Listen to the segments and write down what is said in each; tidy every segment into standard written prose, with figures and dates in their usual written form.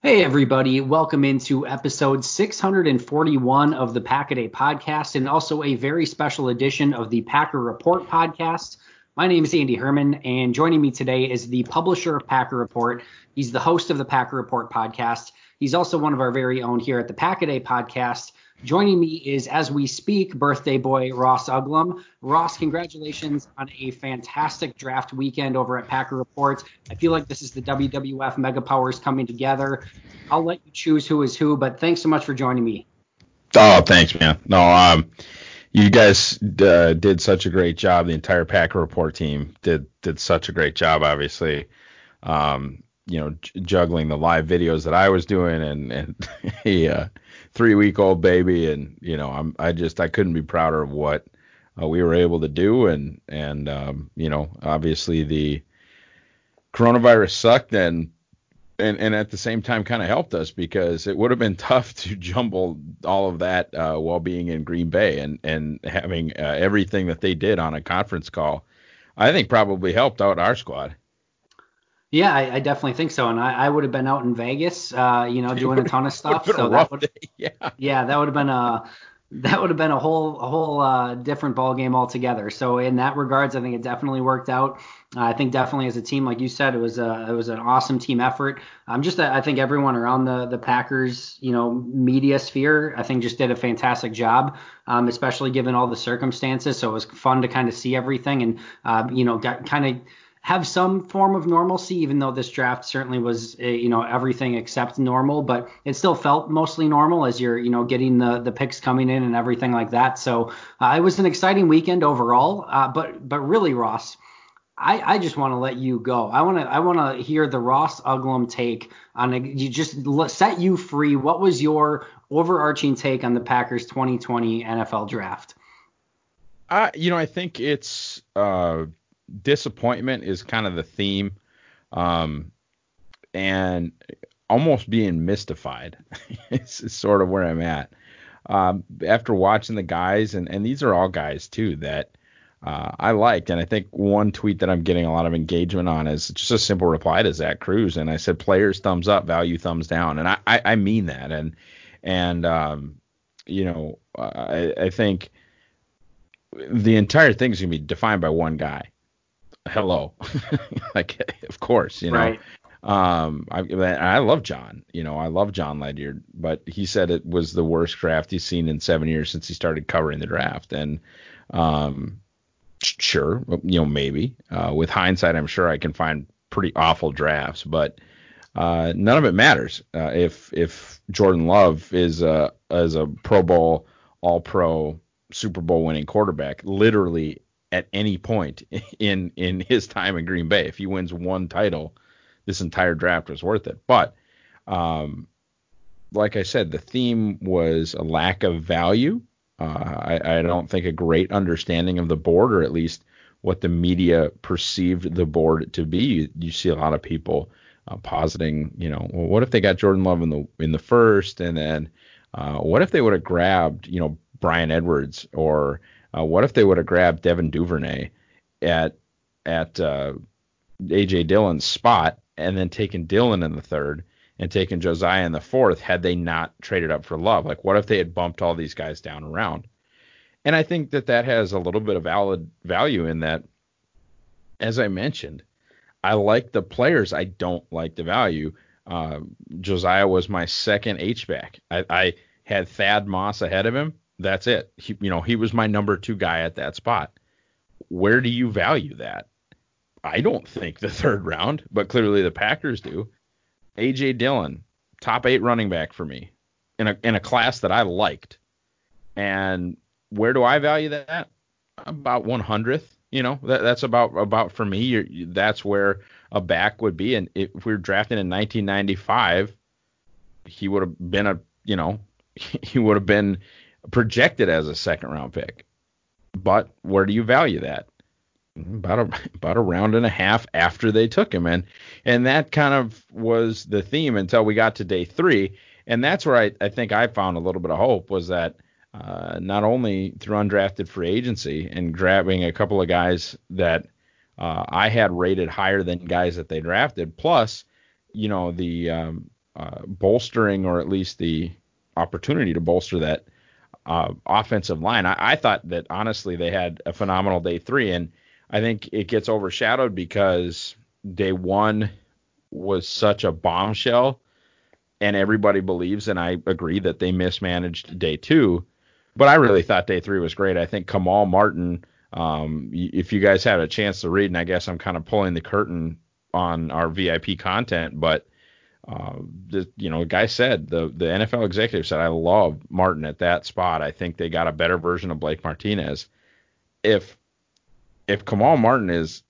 Hey, everybody. Welcome into episode 641 of the Pack-A-Day podcast and also a very special edition of the Packer Report podcast. My name is Andy Herman, and joining me today is the publisher of Packer Report. He's the host of the Packer Report podcast. He's also one of our very own here at the Pack-A-Day podcast. Joining me is, as we speak, birthday boy Ross Uglum. Ross, congratulations on a fantastic draft weekend over at Packer Report. I feel like this is the WWF Mega Powers coming together. I'll let you choose who is who, but thanks so much for joining me. Oh, thanks, man. No, you guys did such a great job. The entire Packer Report team did such a great job. Obviously, juggling the live videos that I was doing and a 3-week-old baby, and I couldn't be prouder of what we were able to do, and obviously the coronavirus sucked and at the same time kind of helped us, because it would have been tough to jumble all of that while being in Green Bay and having everything that they did on a conference call. I think probably helped out our squad. Yeah, I definitely think so. And I would have been out in Vegas, doing a ton of stuff. So that would, yeah, that would have been a whole different ball game altogether. So in that regards, I think it definitely worked out. I think definitely as a team, like you said, it was an awesome team effort. I think everyone around the Packers, media sphere, I think just did a fantastic job, especially given all the circumstances. So it was fun to kind of see everything and got kind of have some form of normalcy, even though this draft certainly was, everything except normal, but it still felt mostly normal as you're, getting the picks coming in and everything like that. So it was an exciting weekend overall. But really, Ross, I just want to let you go. I want to hear the Ross Uglum take on you just set you free. What was your overarching take on the Packers 2020 NFL draft? I think it's disappointment is kind of the theme, and almost being mystified is sort of where I'm at. After watching the guys, and these are all guys too that I liked, and I think one tweet that I'm getting a lot of engagement on is just a simple reply to Zach Cruz, and I said players thumbs up, value thumbs down, and I mean that, and I think the entire thing is gonna be defined by one guy. Hello. Like, of course, Right. I love John, I love John Ledyard, but he said it was the worst draft he's seen in 7 years since he started covering the draft. And, sure, maybe, with hindsight, I'm sure I can find pretty awful drafts, but, none of it matters. If Jordan Love is a Pro Bowl, All Pro, Super Bowl winning quarterback, literally at any point in his time in Green Bay. If he wins one title, this entire draft was worth it. But like I said, the theme was a lack of value. I don't think a great understanding of the board, or at least what the media perceived the board to be. You see a lot of people positing, well, what if they got Jordan Love in the first, and then what if they would have grabbed, Brian Edwards, or what if they would have grabbed Devin Duvernay at A.J. Dillon's spot, and then taken Dillon in the third and taken Josiah in the fourth, had they not traded up for Love? Like, what if they had bumped all these guys down around? And I think that has a little bit of valid value in that. As I mentioned, I like the players. I don't like the value. Josiah was my second H-back. I had Thad Moss ahead of him. That's it. He was my number 2 guy at that spot. Where do you value that? I don't think the third round, but clearly the Packers do. A.J. Dillon, top 8 running back for me in a class that I liked. And where do I value that? About 100th. That's about for me. That's where a back would be. And if we were drafting in 1995, he would have been he would have been projected as a second round pick. But where do you value that? About a round and a half after they took him. And that kind of was the theme until we got to day 3. And that's where I think I found a little bit of hope, was that not only through undrafted free agency and grabbing a couple of guys that I had rated higher than guys that they drafted, plus, the bolstering, or at least the opportunity to bolster that offensive line. I thought that honestly they had a phenomenal day 3, and I think it gets overshadowed because day 1 was such a bombshell, and everybody believes, and I agree, that they mismanaged day 2. But I really thought day 3 was great. I think Kamal Martin, if you guys had a chance to read, and I guess I'm kind of pulling the curtain on our VIP content, but the guy said, the NFL executive said, I love Martin at that spot. I think they got a better version of Blake Martinez. If Kamal Martin is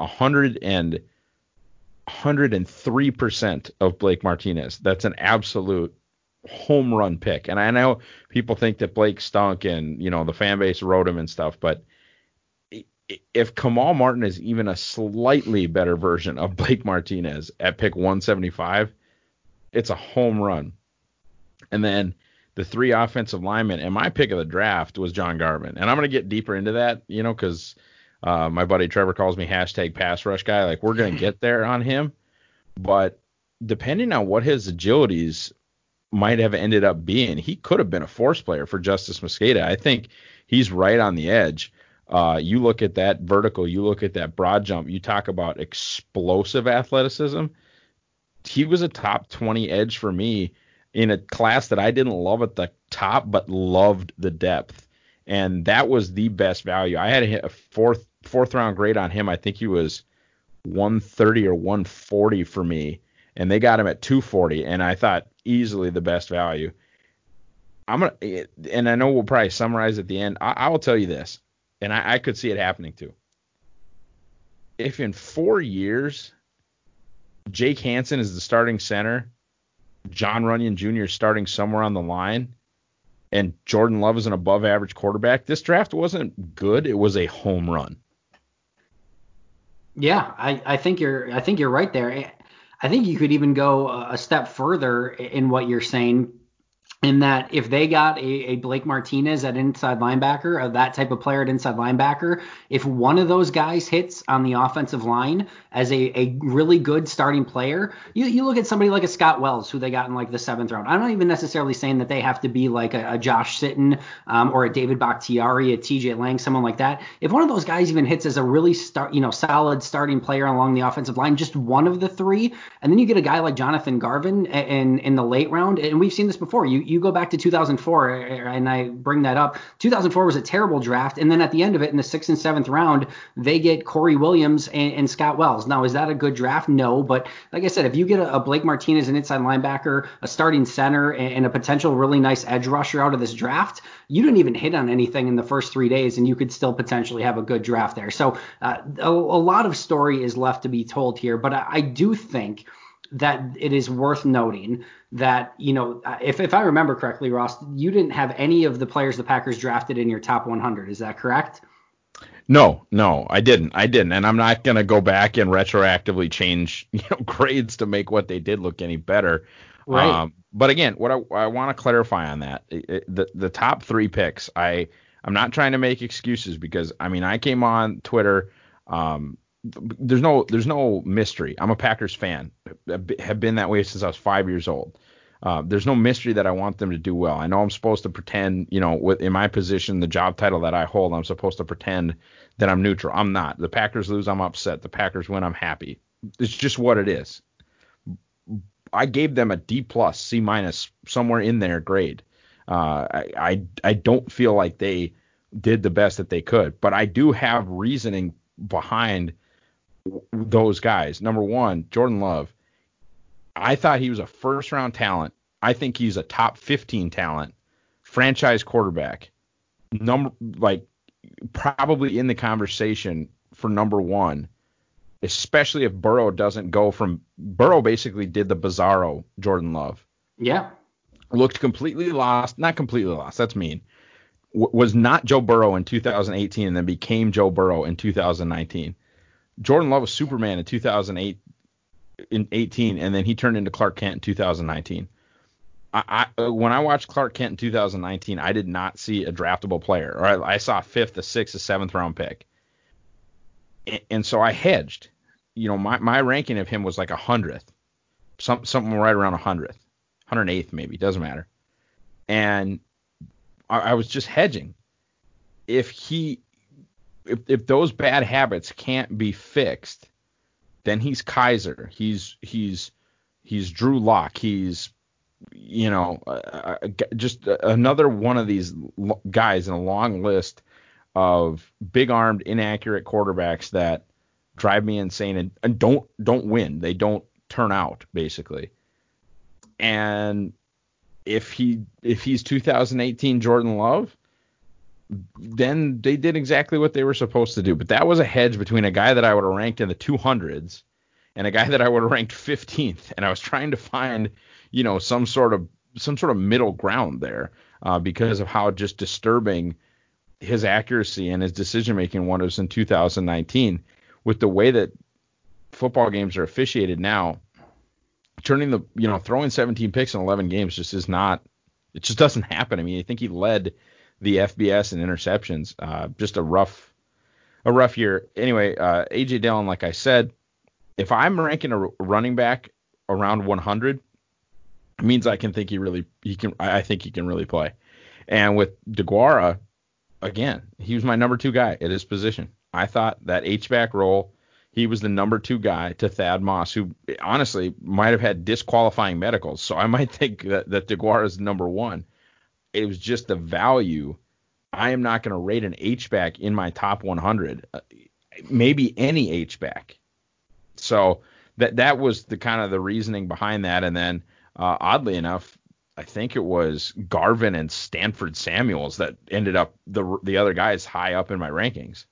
103% of Blake Martinez, that's an absolute home run pick. And I know people think that Blake stunk and, the fan base wrote him and stuff, but if Kamal Martin is even a slightly better version of Blake Martinez at pick 175, it's a home run. And then the 3 offensive linemen, and my pick of the draft was John Garvin. And I'm going to get deeper into that, because my buddy Trevor calls me hashtag pass rush guy. Like, we're going to get there on him. But depending on what his agilities might have ended up being, he could have been a force player for Justice Mosqueda. I think he's right on the edge. You look at that vertical, you look at that broad jump, you talk about explosive athleticism. He was a top 20 edge for me in a class that I didn't love at the top, but loved the depth. And that was the best value. I had to hit a fourth round grade on him. I think he was 130 or 140 for me, and they got him at 240. And I thought easily the best value. And I know we'll probably summarize at the end. I will tell you this, and I could see it happening too. If in 4 years, Jake Hansen is the starting center, John Runyon Jr. is starting somewhere on the line, and Jordan Love is an above average quarterback, this draft wasn't good. It was a home run. Yeah, I think you're right there. I think you could even go a step further in what you're saying, in that if they got a Blake Martinez at inside linebacker, or that type of player at inside linebacker, if one of those guys hits on the offensive line as a really good starting player, you look at somebody like a Scott Wells, who they got in like the 7th round. I'm not even necessarily saying that they have to be like a Josh Sitton or a David Bakhtiari, a TJ Lang, someone like that. If one of those guys even hits as a really solid starting player along the offensive line, just one of the 3, and then you get a guy like Jonathan Garvin in the late round, and we've seen this before. You go back to 2004, and I bring that up. 2004 was a terrible draft, and then at the end of it, in the 6th and 7th round, they get Corey Williams and Scott Wells. Now, is that a good draft? No, but like I said, if you get a Blake Martinez, an inside linebacker, a starting center, and a potential really nice edge rusher out of this draft, you didn't even hit on anything in the first 3 days, and you could still potentially have a good draft there. So a lot of story is left to be told here, but I do think that it is worth noting that, if I remember correctly, Ross, you didn't have any of the players the Packers drafted in your top 100. Is that correct? No, I didn't. And I'm not going to go back and retroactively change grades to make what they did look any better. Right. But again, what I want to clarify on that, the top 3 picks, I'm not trying to make excuses, because, I came on Twitter. There's no mystery. I'm a Packers fan. Have been that way since I was 5 years old. There's no mystery that I want them to do well. I know I'm supposed to pretend, in my position, the job title that I hold, I'm supposed to pretend that I'm neutral. I'm not. The Packers lose, I'm upset. The Packers win, I'm happy. It's just what it is. I gave them a D+, C-, somewhere in their grade. I don't feel like they did the best that they could, but I do have reasoning behind those guys. Number one, Jordan Love. I thought he was a first-round talent. I think he's a top 15 talent, franchise quarterback. Probably in the conversation for number 1, especially if Burrow doesn't go from – Burrow basically did the Bizarro Jordan Love. Yeah. Looked completely lost. Not completely lost. That's mean. Was not Joe Burrow in 2018 and then became Joe Burrow in 2019. Jordan Love was Superman in 2018, and then he turned into Clark Kent in 2019. When I watched Clark Kent in 2019, I did not see a draftable player. Or I saw a 5th, a 6th, a 7th round pick. And so I hedged. My ranking of him was like 100th. something right around 100th, 108th maybe, doesn't matter. And I was just hedging. If those bad habits can't be fixed, then he's Kaiser. He's Drew Lock. He's just another one of these guys in a long list of big-armed, inaccurate quarterbacks that drive me insane and don't win. They don't turn out, basically. And if he's 2018 Jordan Love, then they did exactly what they were supposed to do. But that was a hedge between a guy that I would have ranked in the 200s and a guy that I would have ranked 15th. And I was trying to find, some sort of middle ground there because of how just disturbing his accuracy and his decision making was in 2019. With the way that football games are officiated now, throwing 17 picks in 11 games just doesn't happen. I mean, I think he led the FBS in interceptions. Just a rough year. Anyway, AJ Dillon, like I said, if I'm ranking a running back around 100, it means I think he can really play. And with DeGuara, again, he was my number 2 guy at his position. I thought that H-back role, he was the number 2 guy to Thad Moss, who honestly might have had disqualifying medicals. So I might think that DeGuara is number 1. It was just the value. I am not going to rate an H-back in my top 100, maybe any H-back. So that was the kind of the reasoning behind that. And then oddly enough, I think it was Garvin and Stanford Samuels that ended up the other guys high up in my rankings.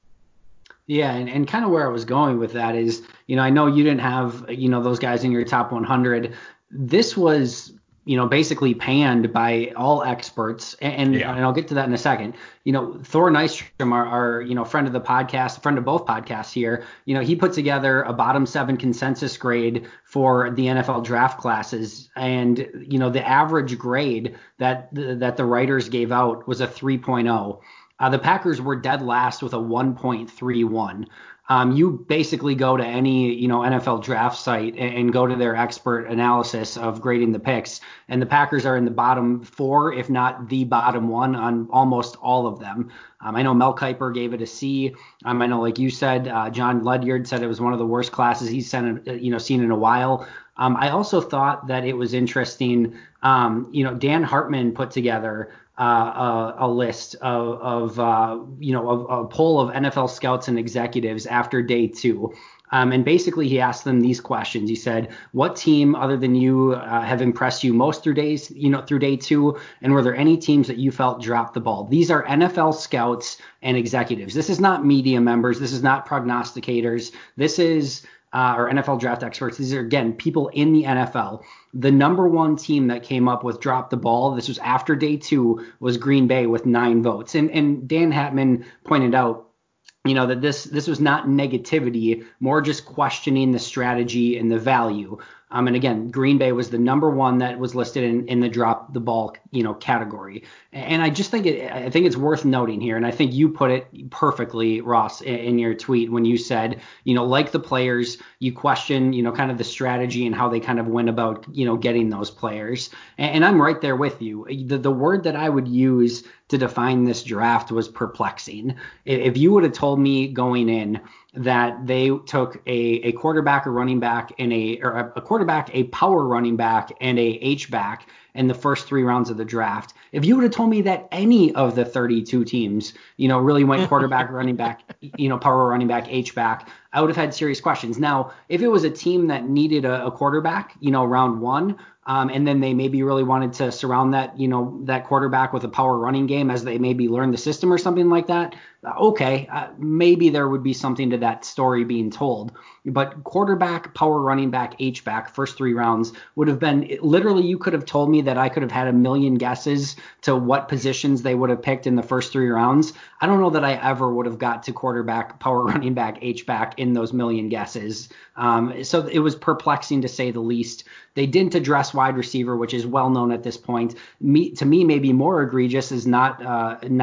Yeah, and kind of where I was going with that is, I know you didn't have, those guys in your top 100. This was, basically panned by all experts, and I'll get to that in a second. Thor Nystrom, our friend of the podcast, friend of both podcasts here, he put together a bottom 7 consensus grade for the NFL draft classes, and the average grade that the writers gave out was a 3.0. The Packers were dead last with a 1.31. You basically go to any NFL draft site and go to their expert analysis of grading the picks, and the Packers are in the bottom 4, if not the bottom 1 on almost all of them. I know Mel Kiper gave it a C. I know, like you said, John Ledyard said it was one of the worst classes he's seen in a while. I also thought that it was interesting. Dan Hartman put together a list of a poll of NFL scouts and executives after day 2. And basically he asked them these questions. He said, what team other than you have impressed you most through day 2? And were there any teams that you felt dropped the ball? These are NFL scouts and executives. This is not media members. This is not prognosticators. This is or NFL draft experts. These are, again, people in the NFL. The number 1 team that came up with drop the ball, this was after day 2, was Green Bay with 9 votes. And Dan Hartman pointed out, that this was not negativity, more just questioning the strategy and the value. And again, Green Bay was the number 1 that was listed in the drop the ball, category. And I just think it's worth noting here. And I think you put it perfectly, Ross, in your tweet when you said, like the players, you question, kind of the strategy and how they kind of went about, getting those players. And I'm right there with you. The word that I would use to define this draft was perplexing. If you would have told me going in that they took a quarterback, a running back, and a quarterback, a power running back, and a H-back in the first 3 rounds of the draft, if you would have told me that any of the 32 teams, really went quarterback, running back, power running back, H-back, I would have had serious questions. Now, if it was a team that needed a quarterback, round 1, and then they maybe really wanted to surround that, that quarterback with a power running game as they maybe learn the system or something like that, okay, maybe there would be something to that story being told. But quarterback, power running back, H-back, first 3 rounds would have been literally, you could have told me that I could have had a million guesses to what positions they would have picked in the first 3 rounds. I don't know that I ever would have got to quarterback, power running back, H-back in those million guesses. So it was perplexing to say the least. They didn't address wide receiver, which is well known at this point. To me, maybe more egregious is not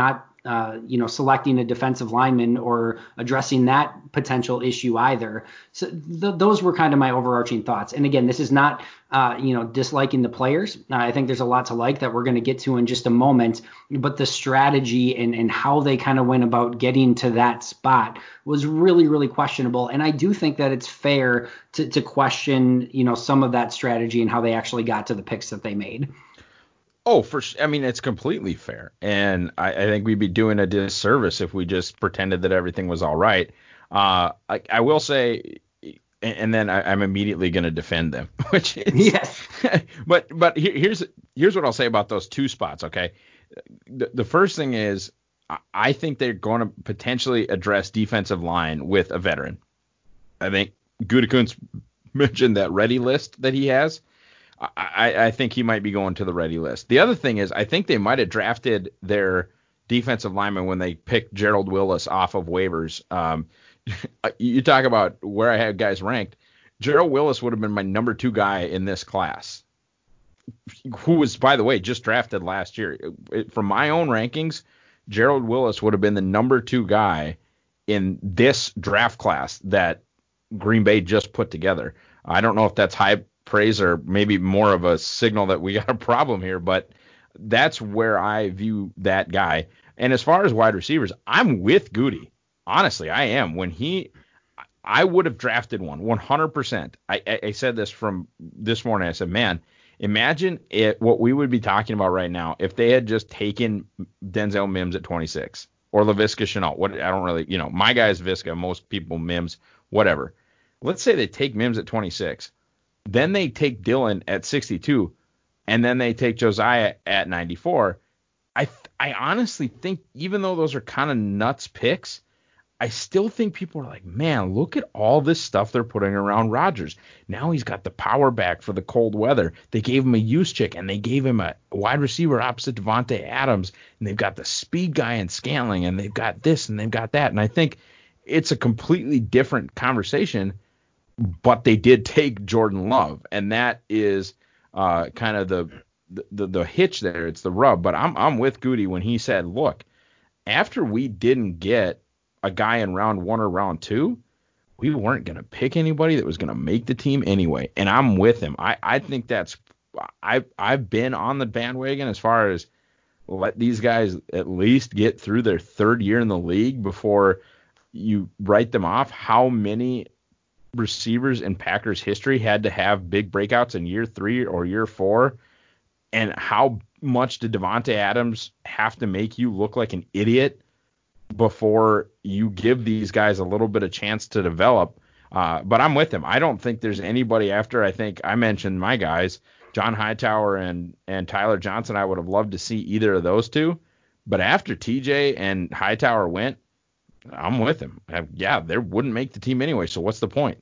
selecting a defensive lineman or addressing that potential issue either. So those were kind of my overarching thoughts. And again, this is not, disliking the players. I think there's a lot to like that we're going to get to in just a moment, but the strategy and how they kind of went about getting to that spot was really, really questionable. And I do think that it's fair to question, some of that strategy and how they actually got to the picks that they made. Oh, I mean, it's completely fair. And I think we'd be doing a disservice if we just pretended that everything was all right. I will say, and then I'm immediately going to defend them, which is, yes. But here's what I'll say about those two spots. Okay. The first thing is, I think they're going to potentially address defensive line with a veteran. I think Gutekunst mentioned that ready list that he has. I think he might be going to the ready list. The other thing is, I think they might have drafted their defensive lineman when they picked Gerald Willis off of waivers. You talk about where I had guys ranked. Gerald Willis would have been my number 2 guy in this class, who was, by the way, just drafted last year. From my own rankings, Gerald Willis would have been the number 2 guy in this draft class that Green Bay just put together. I don't know if that's high praise or maybe more of a signal that we got a problem here, but that's where I view that guy. And as far as wide receivers, I'm with Goody. Honestly, I am. I would have drafted one 100%. I said this from this morning. I said, man, imagine what we would be talking about right now if they had just taken Denzel Mims at 26 or Laviska Shenault. I don't really, my guy is Viska, most people Mims, whatever. Let's say they take Mims at 26. Then they take Dylan at 62, and then they take Josiah at 94. I honestly think, even though those are kind of nuts picks, I still think people are like, man, look at all this stuff they're putting around Rodgers. Now he's got the power back for the cold weather. They gave him a Juszczyk, and they gave him a wide receiver opposite Devontae Adams, and they've got the speed guy in Scantling, and they've got this, and they've got that. And I think it's a completely different conversation. But they did take Jordan Love, and that is kind of the hitch there. It's the rub. But I'm with Goody when he said, look, after we didn't get a guy in round 1 or round 2, we weren't going to pick anybody that was going to make the team anyway. And I'm with him. I think I've been on the bandwagon as far as let these guys at least get through their 3rd year in the league before you write them off. How many receivers in Packers history had to have big breakouts in year 3 or year 4, and how much did Devontae Adams have to make you look like an idiot before you give these guys a little bit of chance to develop? But I'm with him. I don't think there's anybody after. I think I mentioned my guys, John Hightower and Tyler Johnson. I would have loved to see either of those two, but after TJ and Hightower went, I'm with him. Yeah, they wouldn't make the team anyway, so what's the point?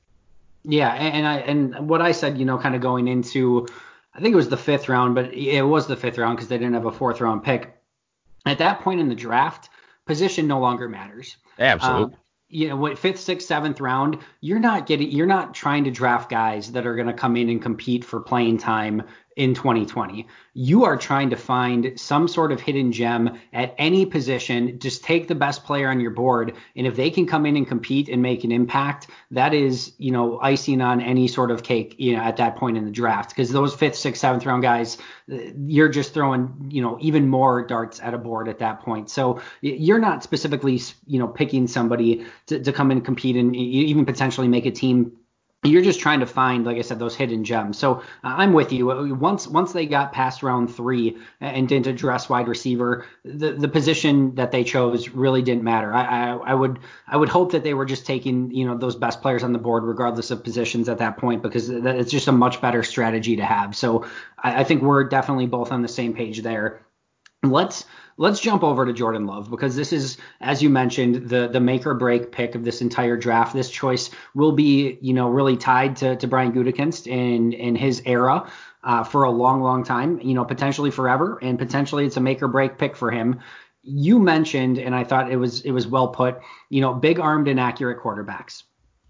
Yeah, and what I said, kind of going into, I think it was the 5th round, but it was the 5th round because they didn't have a 4th round pick. At that point in the draft, position no longer matters. Absolutely. What 5th, 6th, 7th round, you're not trying to draft guys that are going to come in and compete for playing time in 2020. You are trying to find some sort of hidden gem at any position. Just take the best player on your board, and if they can come in and compete and make an impact, that is, icing on any sort of cake, at that point in the draft. Because those 5th, 6th, 7th round guys, you're just throwing, even more darts at a board at that point. So you're not specifically, picking somebody to come and compete and even potentially make a team. You're just trying to find, like I said, those hidden gems. So I'm with you. Once they got past round 3 and didn't address wide receiver, the position that they chose really didn't matter. I would hope that they were just taking those best players on the board regardless of positions at that point, because it's just a much better strategy to have. So I think we're definitely both on the same page there. Let's jump over to Jordan Love, because this is, as you mentioned, the make or break pick of this entire draft. This choice will be, really tied to Brian Gutekunst in his era for a long, long time, potentially forever, and potentially it's a make or break pick for him. You mentioned, and I thought it was well put, big armed and accurate quarterbacks.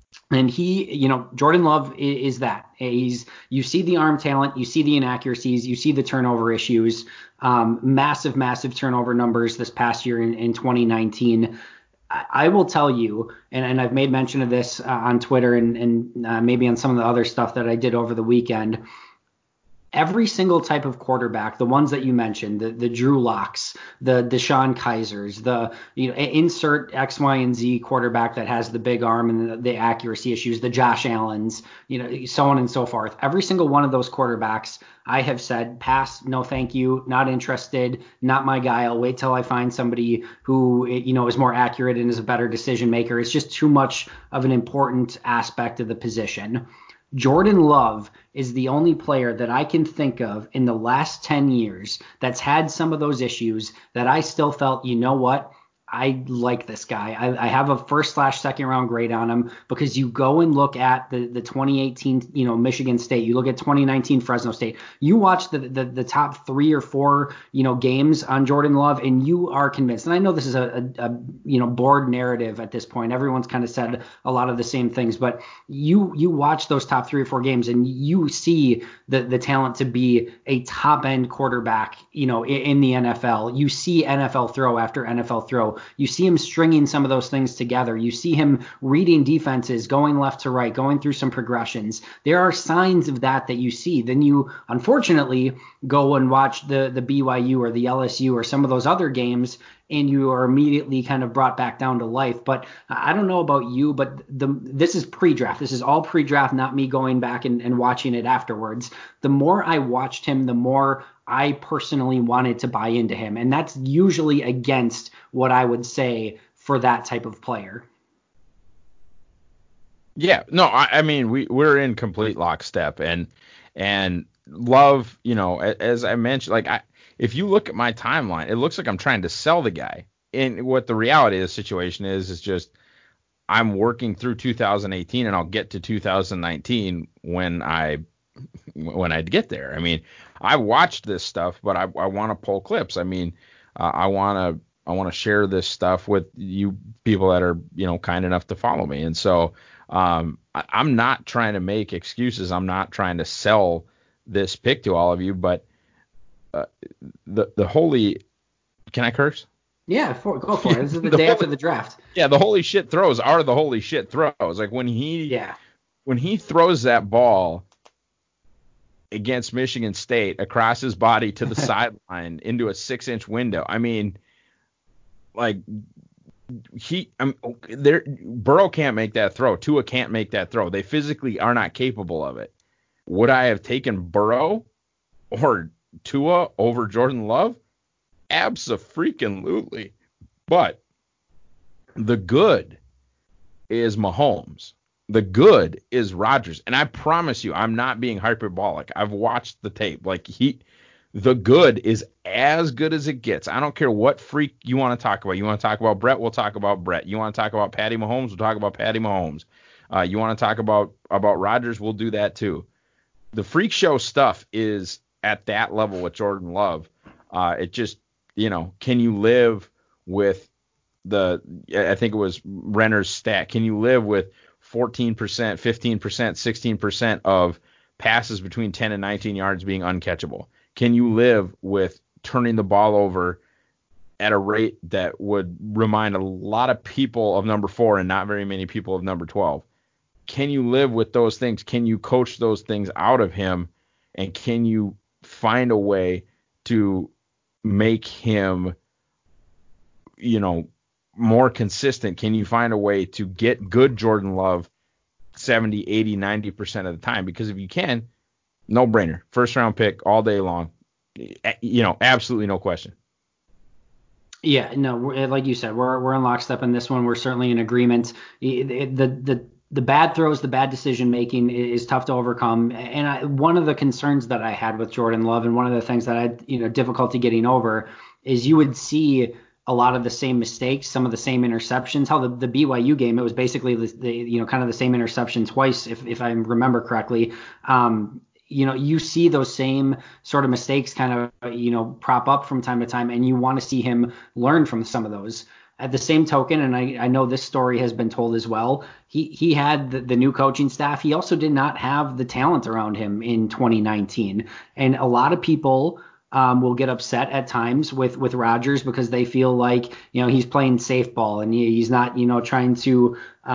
And Jordan Love is that. You see the arm talent, you see the inaccuracies, you see the turnover issues, massive, massive turnover numbers this past year in 2019. I will tell you, and I've made mention of this on Twitter and maybe on some of the other stuff that I did over the weekend. Every single type of quarterback, the ones that you mentioned, the Drew Locks, the Deshaun Kaisers, insert X, Y, and Z quarterback that has the big arm and the accuracy issues, the Josh Allens, so on and so forth. Every single one of those quarterbacks, I have said, pass, no thank you, not interested, not my guy. I'll wait till I find somebody who, is more accurate and is a better decision maker. It's just too much of an important aspect of the position. Jordan Love is the only player that I can think of in the last 10 years that's had some of those issues that I still felt, you know what? I like this guy. I have a first/second round grade on him because you go and look at the 2018, Michigan State. You look at 2019 Fresno State. You watch the top 3 or 4, games on Jordan Love, and you are convinced. And I know this is a board narrative at this point. Everyone's kind of said a lot of the same things, but you watch those top 3 or 4 games, and you see the talent to be a top end quarterback, in the NFL. You see NFL throw after NFL throw. You see him stringing some of those things together. You see him reading defenses, going left to right, going through some progressions. There are signs of that you see. Then you, unfortunately, go and watch the BYU or the LSU or some of those other games, and you are immediately kind of brought back down to life. But I don't know about you, but this is pre-draft. This is all pre-draft, not me going back and watching it afterwards. The more I watched him, the more I personally wanted to buy into him. And that's usually against what I would say for that type of player. Yeah, no, I mean, we're in complete lockstep, and Love, as I mentioned, if you look at my timeline, it looks like I'm trying to sell the guy. And what the reality of the situation is just I'm working through 2018, and I'll get to 2019 when I get there. I mean, I watched this stuff, but I want to pull clips. I mean, I want to share this stuff with you people that are, kind enough to follow me. And so I'm not trying to make excuses. I'm not trying to sell this pick to all of you, but the holy, can I curse? Yeah, go for it. This is the day after the draft. Yeah, the holy shit throws are the holy shit throws. Like when he throws that ball against Michigan State across his body to the sideline into a 6-inch window. I mean, Burrow can't make that throw. Tua can't make that throw. They physically are not capable of it. Would I have taken Burrow or Tua over Jordan Love? Abso-freaking-lutely. But the good is Mahomes. The good is Rodgers. And I promise you, I'm not being hyperbolic. I've watched the tape. The good is as good as it gets. I don't care what freak you want to talk about. You want to talk about Brett? We'll talk about Brett. You want to talk about Patty Mahomes? We'll talk about Patty Mahomes. You want to talk about Rodgers? We'll do that too. The freak show stuff is at that level with Jordan Love. It just, can you live with I think it was Renner's stat. Can you live with 14%, 15%, 16% of passes between 10 and 19 yards being uncatchable? Can you live with turning the ball over at a rate that would remind a lot of people of number 4 and not very many people of number 12? Can you live with those things? Can you coach those things out of him? And can you find a way to make him, more consistent? Can you find a way to get good Jordan Love 70, 80, 90% of the time? Because if you can, no brainer. First round pick all day long. Absolutely no question. Yeah, no, like you said, we're in lockstep in this one. We're certainly in agreement. The bad throws, the bad decision making is tough to overcome. And one of the concerns that I had with Jordan Love, and one of the things that I had difficulty getting over, is you would see a lot of the same mistakes, some of the same interceptions. How the BYU game, it was basically the kind of the same interception twice, if I remember correctly. You see those same sort of mistakes kind of prop up from time to time, and you want to see him learn from some of those. At the same token, and I know this story has been told as well, he had the new coaching staff. He also did not have the talent around him in 2019. And a lot of people will get upset at times with Rodgers because they feel like, he's playing safe ball and he's not, trying to,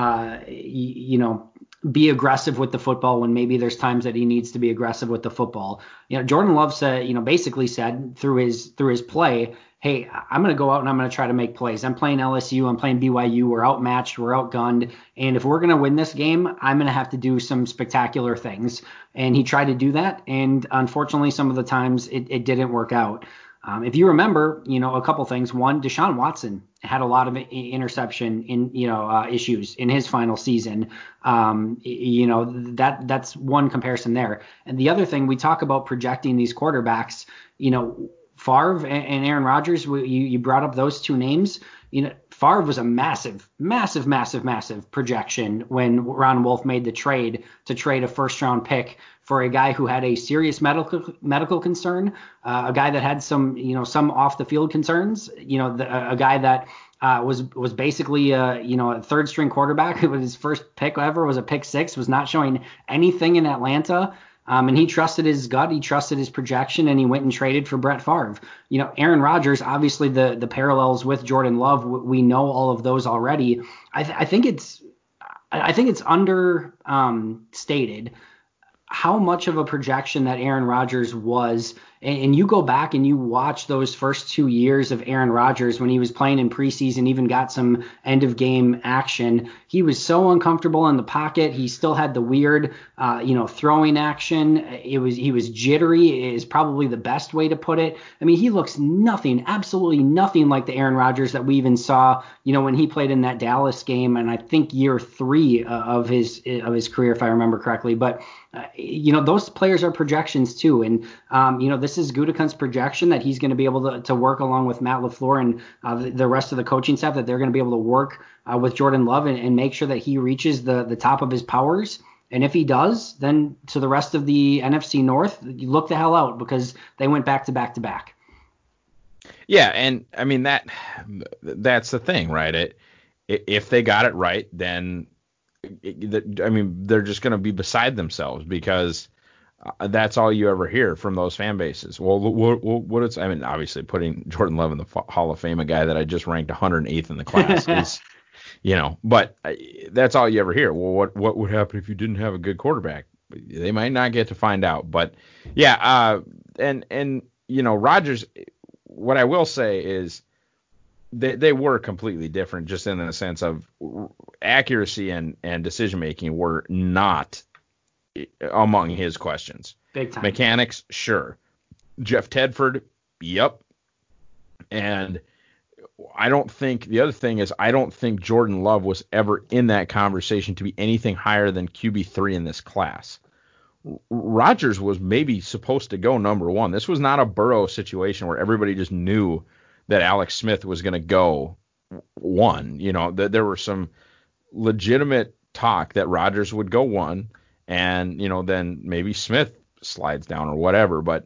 be aggressive with the football when maybe there's times that he needs to be aggressive with the football. Jordan Love said, basically said through his play, hey, I'm going to go out and I'm going to try to make plays. I'm playing LSU. I'm playing BYU. We're outmatched. We're outgunned. And if we're going to win this game, I'm going to have to do some spectacular things. And he tried to do that. And unfortunately, some of the times it didn't work out. If you remember, a couple things. One, Deshaun Watson had a lot of interception issues in his final season. That's one comparison there. And the other thing, we talk about projecting these quarterbacks, Favre and Aaron Rodgers, you brought up those two names. Favre was a massive projection when Ron Wolf made the trade to trade a first-round pick for a guy who had a serious medical concern, a guy that had some off-the-field concerns, a guy that was basically a third-string quarterback. His first pick ever was a pick six, was not showing anything in Atlanta. And he trusted his gut, he trusted his projection, and he went and traded for Brett Favre. Aaron Rodgers, obviously the parallels with Jordan Love, we know all of those already. I think it's understated how much of a projection that Aaron Rodgers was. And you go back and you watch those first 2 years of Aaron Rodgers when he was playing in preseason, even got some end of game action. He was so uncomfortable in the pocket. He still had the weird, throwing action. He was jittery is probably the best way to put it. I mean, he looks absolutely nothing like the Aaron Rodgers that we even saw, when he played in that Dallas game. And I think year 3 of his career, if I remember correctly. But those players are projections too. And, this is Gutekunst's projection that he's going to be able to work along with Matt LaFleur and the rest of the coaching staff, that they're going to be able to work with Jordan Love and make sure that he reaches the top of his powers. And if he does, then to the rest of the NFC North, you look the hell out, because they went back to back to back. Yeah, and I mean that's the thing, right? If they got it right, then they're just going to be beside themselves, because that's all you ever hear from those fan bases. Well, obviously putting Jordan Love in the Hall of Fame, a guy that I just ranked 108th in the class, is, but that's all you ever hear. Well, what would happen if you didn't have a good quarterback? They might not get to find out, but yeah. And Rodgers, what I will say is they were completely different, just in the sense of accuracy and decision making were not among his questions. Big time. Mechanics, sure. Jeff Tedford, yep. And the other thing is, I don't think Jordan Love was ever in that conversation to be anything higher than QB3 in this class. Rodgers was maybe supposed to go number 1. This was not a Burrow situation where everybody just knew that Alex Smith was going to go 1. There were some legitimate talk that Rodgers would go 1, and then maybe Smith slides down or whatever. But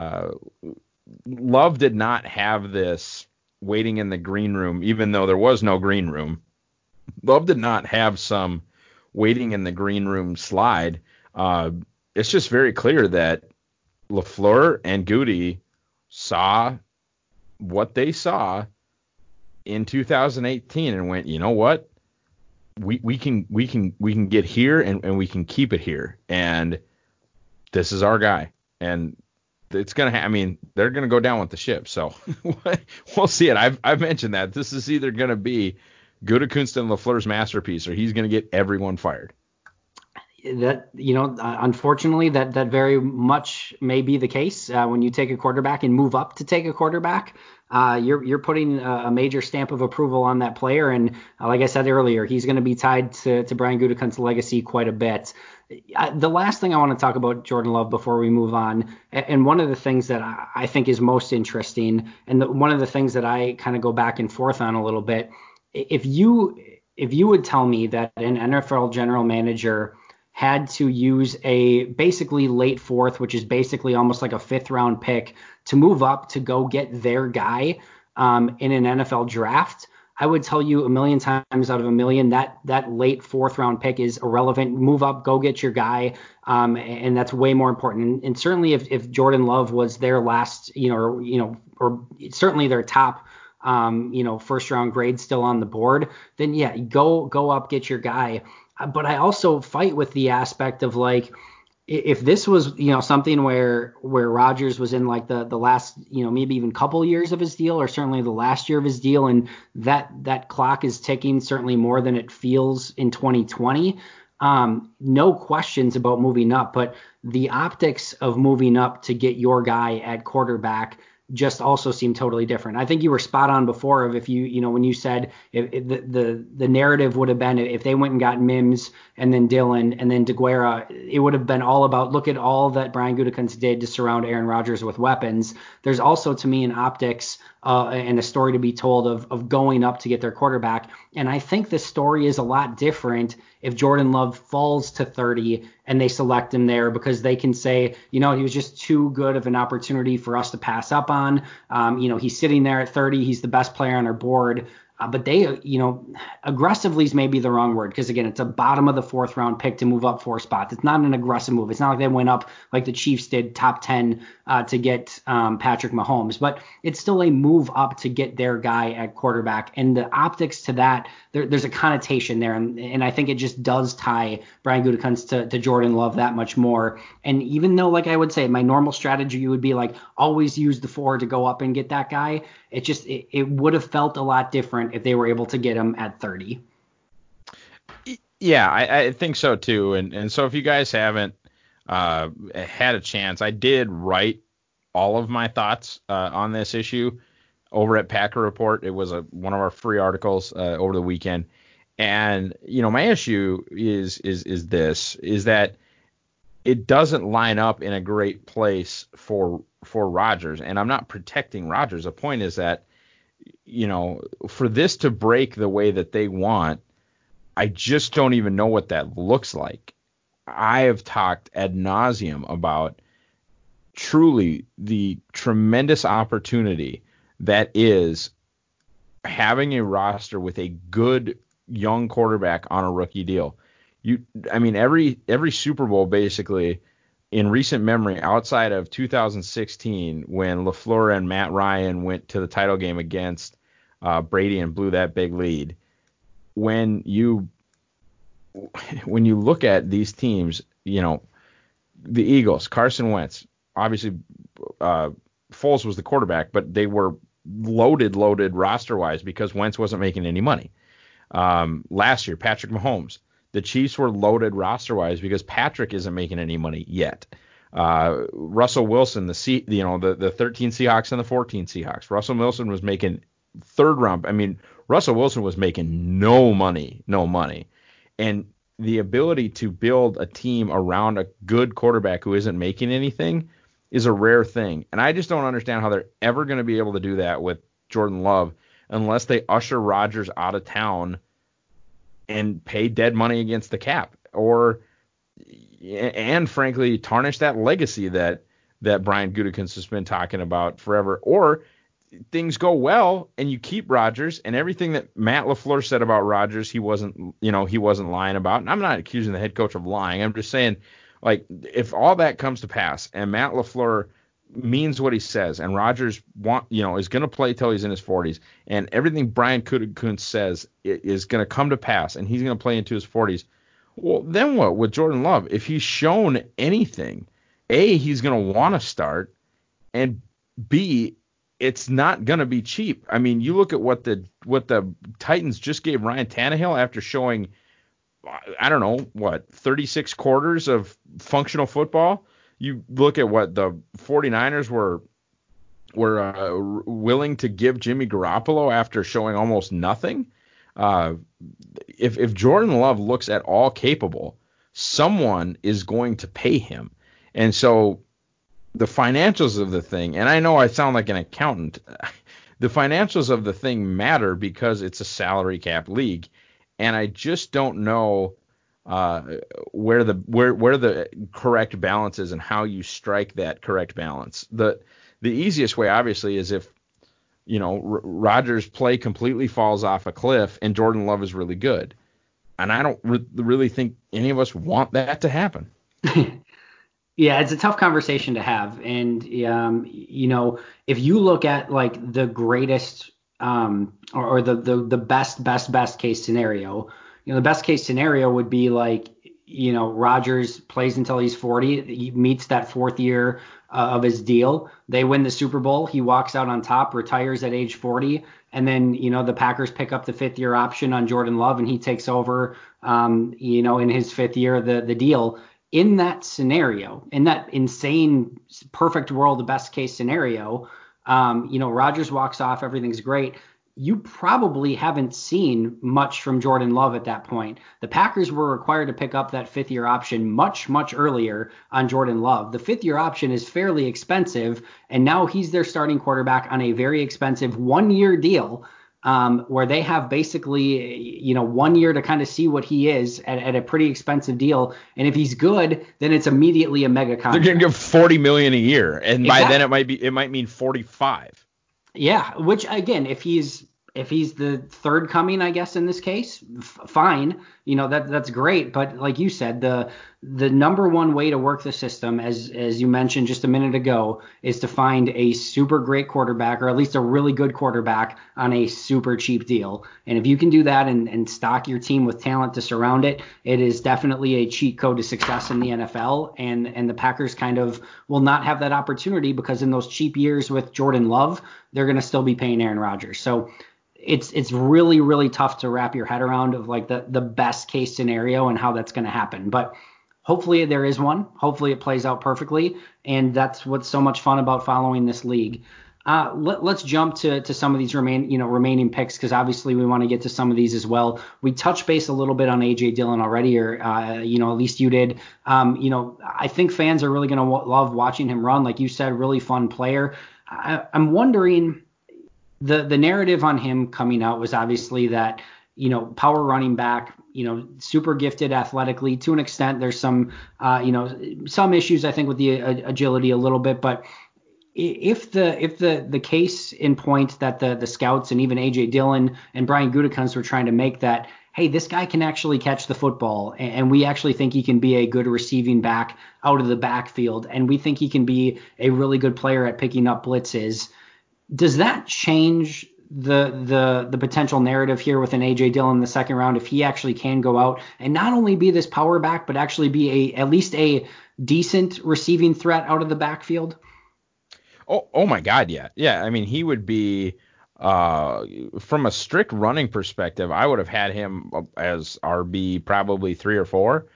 Love did not have this waiting in the green room, even though there was no green room. Love did not have some waiting in the green room slide. It's just very clear that LaFleur and Goody saw what they saw in 2018 and went, you know what? We can get here and we can keep it here, and this is our guy, and it's gonna they're gonna go down with the ship, so we'll see it. I've mentioned that this is either gonna be Gutekunst and LaFleur's masterpiece, or he's gonna get everyone fired. That unfortunately that very much may be the case. When you take a quarterback and move up to take a quarterback, you're putting a major stamp of approval on that player. And like I said earlier, he's going to be tied to Brian Gutekunst's legacy quite a bit. The last thing I want to talk about Jordan Love before we move on, and one of the things that I think is most interesting, and one of the things that I kind of go back and forth on a little bit, if you would tell me that an NFL general manager had to use a basically late 4th, which is basically almost like a 5th round pick, to move up to go get their guy in an NFL draft, I would tell you a million times out of a million that late fourth round pick is irrelevant. Move up, go get your guy, and that's way more important. And certainly if Jordan Love was their last, or certainly their top, first round grade still on the board, then yeah, go up, get your guy. But I also fight with the aspect of like, if this was, something where Rodgers was in like the last, maybe even couple years of his deal, or certainly the last year of his deal, and that clock is ticking certainly more than it feels in 2020. No questions about moving up, but the optics of moving up to get your guy at quarterback just also seem totally different. I think you were spot on before of if when you said if the narrative would have been if they went and got Mims and then Dillon and then DeGuara, it would have been all about look at all that Brian Gutekunst did to surround Aaron Rodgers with weapons. There's also to me an optics and a story to be told of going up to get their quarterback. And I think the story is a lot different if Jordan Love falls to 30 and they select him there because they can say, he was just too good of an opportunity for us to pass up on. He's sitting there at 30. He's the best player on our board. But they, aggressively is maybe the wrong word because, again, it's a bottom of the fourth round pick to move up 4 spots. It's not an aggressive move. It's not like they went up like the Chiefs did top 10 to get Patrick Mahomes. But it's still a move up to get their guy at quarterback. And the optics to that, there's a connotation there. And I think it just does tie Brian Gutekunst to Jordan Love that much more. And even though, like I would say, my normal strategy would be like always use the 4 to go up and get that guy, it would have felt a lot different if they were able to get him at 30. Yeah, I think so too. And so if you guys haven't had a chance, I did write all of my thoughts on this issue over at Packer Report. It was one of our free articles over the weekend. And, my issue is that it doesn't line up in a great place for Rodgers. And I'm not protecting Rodgers. The point is that, for this to break the way that they want, I just don't even know what that looks like. I have talked ad nauseum about truly the tremendous opportunity that is having a roster with a good young quarterback on a rookie deal. Every Super Bowl basically in recent memory, outside of 2016 when LaFleur and Matt Ryan went to the title game against Brady and blew that big lead. When you look at these teams, the Eagles, Carson Wentz, obviously Foles was the quarterback, but they were loaded roster-wise because Wentz wasn't making any money. Last year, Patrick Mahomes. The Chiefs were loaded roster-wise because Patrick isn't making any money yet. Russell Wilson, the 13 Seahawks and the 14 Seahawks. Russell Wilson was making third round. Russell Wilson was making no money. And the ability to build a team around a good quarterback who isn't making anything is a rare thing. And I just don't understand how they're ever going to be able to do that with Jordan Love unless they usher Rodgers out of town and pay dead money against the cap, and frankly tarnish that legacy that Brian Gutekunst has been talking about forever. Or things go well and you keep Rodgers, and everything that Matt LaFleur said about Rodgers, he wasn't lying about. And I'm not accusing the head coach of lying. I'm just saying, like, if all that comes to pass and Matt LaFleur means what he says, and Rodgers is going to play till he's in his 40s, and everything Brian Gutekunst says is going to come to pass, and he's going to play into his 40s. Well, then what with Jordan Love? If he's shown anything, A, he's going to want to start, and B, it's not going to be cheap. You look at what the Titans just gave Ryan Tannehill after showing, 36 quarters of functional football. You look at what the 49ers were willing to give Jimmy Garoppolo after showing almost nothing. If Jordan Love looks at all capable, someone is going to pay him. And so the financials of the thing, and I know I sound like an accountant, the financials of the thing matter because it's a salary cap league. And I just don't know where the correct balance is and how you strike that correct balance. The easiest way, obviously, is if Rodgers' play completely falls off a cliff and Jordan Love is really good. And I don't really think any of us want that to happen. Yeah, it's a tough conversation to have. And, if you look at like the greatest or the best case scenario, the best case scenario would be like, Rodgers plays until he's 40. He meets that fourth year of his deal. They win the Super Bowl. He walks out on top, retires at age 40. And then, the Packers pick up the fifth year option on Jordan Love and he takes over, in his fifth year, the deal. In that scenario, in that insane, perfect world, the best case scenario, Rodgers walks off, everything's great. You probably haven't seen much from Jordan Love at that point. The Packers were required to pick up that fifth year option much, much earlier on Jordan Love. The fifth year option is fairly expensive, and now he's their starting quarterback on a very expensive 1 year deal. Where they have basically, 1 year to kind of see what he is at a pretty expensive deal. And if he's good, then it's immediately a mega contract. They're going to give $40 million a year. And exactly. By then it might mean 45. Yeah. Which again, if he's the third coming, I guess, in this case, fine. That's great. But like you said, the number one way to work the system, as you mentioned just a minute ago, is to find a super great quarterback, or at least a really good quarterback, on a super cheap deal. And if you can do that and stock your team with talent to surround it, it is definitely a cheat code to success in the NFL. And the Packers kind of will not have that opportunity because in those cheap years with Jordan Love, they're going to still be paying Aaron Rodgers. So it's really, really tough to wrap your head around of like the best case scenario and how that's going to happen. But hopefully there is one. Hopefully it plays out perfectly. And that's what's so much fun about following this league. Let's jump to some of these remaining picks, because obviously we want to get to some of these as well. We touched base a little bit on A.J. Dillon already, or at least you did. I think fans are really going to love watching him run. Like you said, really fun player. I'm wondering, the narrative on him coming out was obviously that, power running back, super gifted athletically to an extent. There's some issues, I think, with the agility a little bit, but if the case in point that the scouts and even A.J. Dillon and Brian Gutekunst were trying to make, that, hey, this guy can actually catch the football, and we actually think he can be a good receiving back out of the backfield, and we think he can be a really good player at picking up blitzes, does that change the potential narrative here with an A.J. Dillon in the second round, if he actually can go out and not only be this power back, but actually be at least a decent receiving threat out of the backfield? Oh my God, yeah. Yeah, I mean, he would be, from a strict running perspective, I would have had him as RB probably 3 or 4,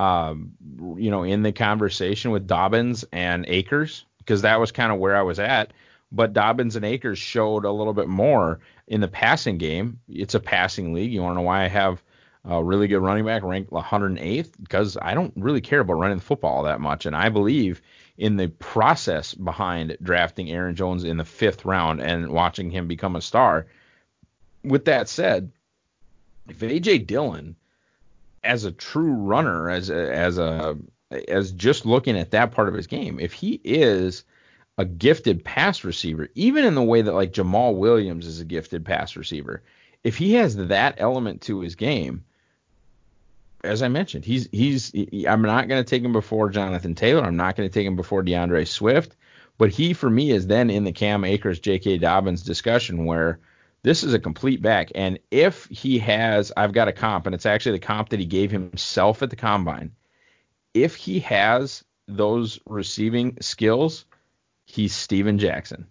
in the conversation with Dobbins and Akers, because that was kind of where I was at. But Dobbins and Akers showed a little bit more in the passing game. It's a passing league. You want to know why I have a really good running back ranked 108th? Because I don't really care about running the football that much. And I believe in the process behind drafting Aaron Jones in the 5th round and watching him become a star. With that said, if A.J. Dillon, as a true runner, as just looking at that part of his game, if he is a gifted pass receiver, even in the way that like Jamal Williams is a gifted pass receiver, if he has that element to his game, as I mentioned, I'm not going to take him before Jonathan Taylor. I'm not going to take him before DeAndre Swift, but he, for me, is then in the Cam Akers, J.K. Dobbins discussion, where this is a complete back. And if he has, I've got a comp, and it's actually the comp that he gave himself at the combine. If he has those receiving skills, he's Steven Jackson.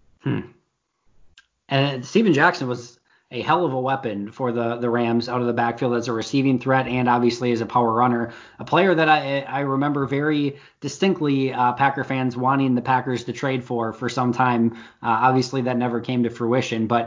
And Steven Jackson was a hell of a weapon for the Rams out of the backfield as a receiving threat and obviously as a power runner. A player that I remember very distinctly Packer fans wanting the Packers to trade for some time. Obviously that never came to fruition. But,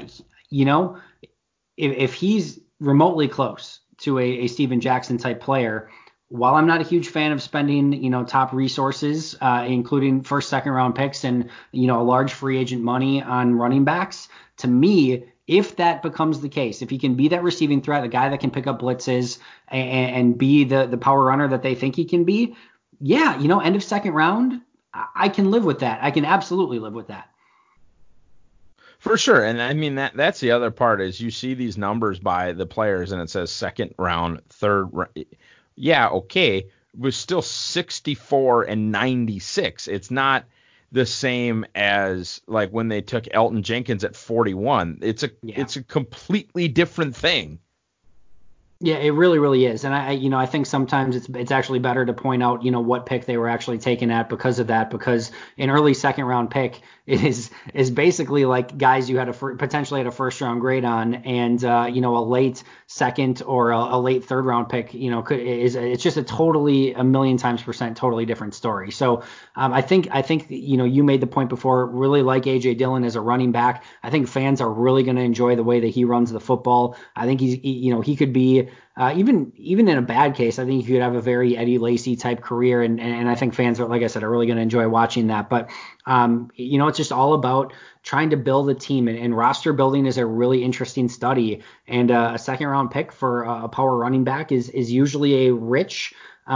if he's remotely close to a Steven Jackson type player, while I'm not a huge fan of spending, top resources, including first, second round picks and, a large free agent money on running backs, to me, if that becomes the case, if he can be that receiving threat, a guy that can pick up blitzes and be the power runner that they think he can be, yeah, end of second round, I can live with that. I can absolutely live with that. For sure. And I mean, that's the other part is you see these numbers by the players and it says second round, third round. Yeah, okay. It was still 64 and 96. It's not the same as like when they took Elton Jenkins at 41. It's a completely different thing. Yeah, it really, really is. And I think sometimes it's actually better to point out, what pick they were actually taken at because of that, because an early second round pick is basically like guys you had potentially had a first round grade on, and a late second or a late third round pick, it's just a million times percent totally different story. So I think you made the point before, really like AJ Dillon as a running back. I think fans are really going to enjoy the way that he runs the football. I think he could be even in a bad case, I think he could have a very Eddie Lacy type career, and I think fans are, like I said, are really going to enjoy watching that. But it's just all about trying to build a team, and roster building is a really interesting study. And a second round pick for a power running back is usually a rich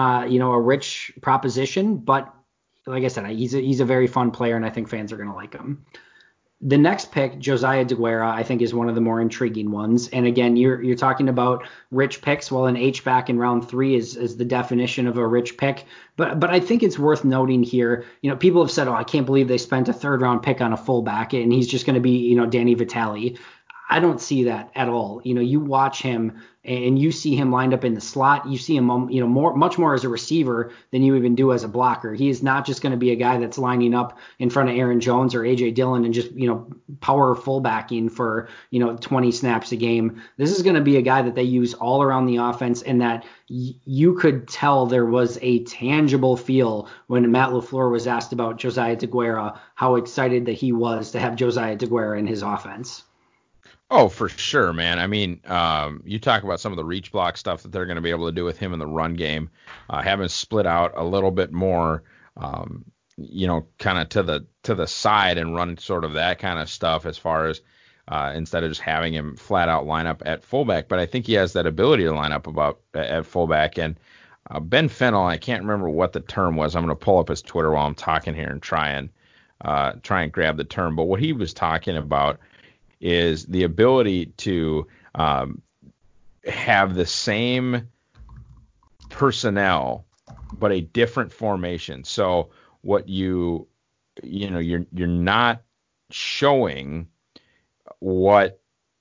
proposition. But like I said, he's a very fun player, and I think fans are going to like him. The next pick, Josiah DeGuara, I think is one of the more intriguing ones. And again, you're talking about rich picks. Well, an H-back in round 3 is the definition of a rich pick. But I think it's worth noting here, people have said, oh, I can't believe they spent a third round pick on a fullback and he's just going to be, Danny Vitale. I don't see that at all. You watch him and you see him lined up in the slot. You see him, much more as a receiver than you even do as a blocker. He is not just going to be a guy that's lining up in front of Aaron Jones or AJ Dillon and just, power fullbacking for, 20 snaps a game. This is going to be a guy that they use all around the offense, and that you could tell there was a tangible feel when Matt LaFleur was asked about Josiah DeGuara, how excited that he was to have Josiah DeGuara in his offense. Oh, for sure, man. I mean, you talk about some of the reach block stuff that they're going to be able to do with him in the run game, having split out a little bit more, kind of to the side and run sort of that kind of stuff as far as instead of just having him flat out line up at fullback. But I think he has that ability to line up at fullback. And Ben Fennell, I can't remember what the term was. I'm going to pull up his Twitter while I'm talking here and try and grab the term. But what he was talking about is the ability to have the same personnel but a different formation. So what you're not showing what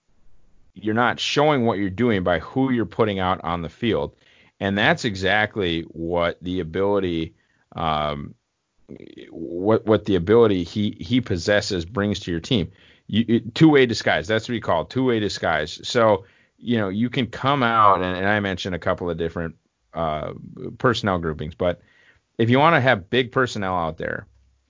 you're doing by who you're putting out on the field, and that's exactly what the ability what the ability he possesses brings to your team. Two-way disguise. That's what we call it, two-way disguise. So, you can come out, and I mentioned a couple of different personnel groupings, but if you want to have big personnel out there,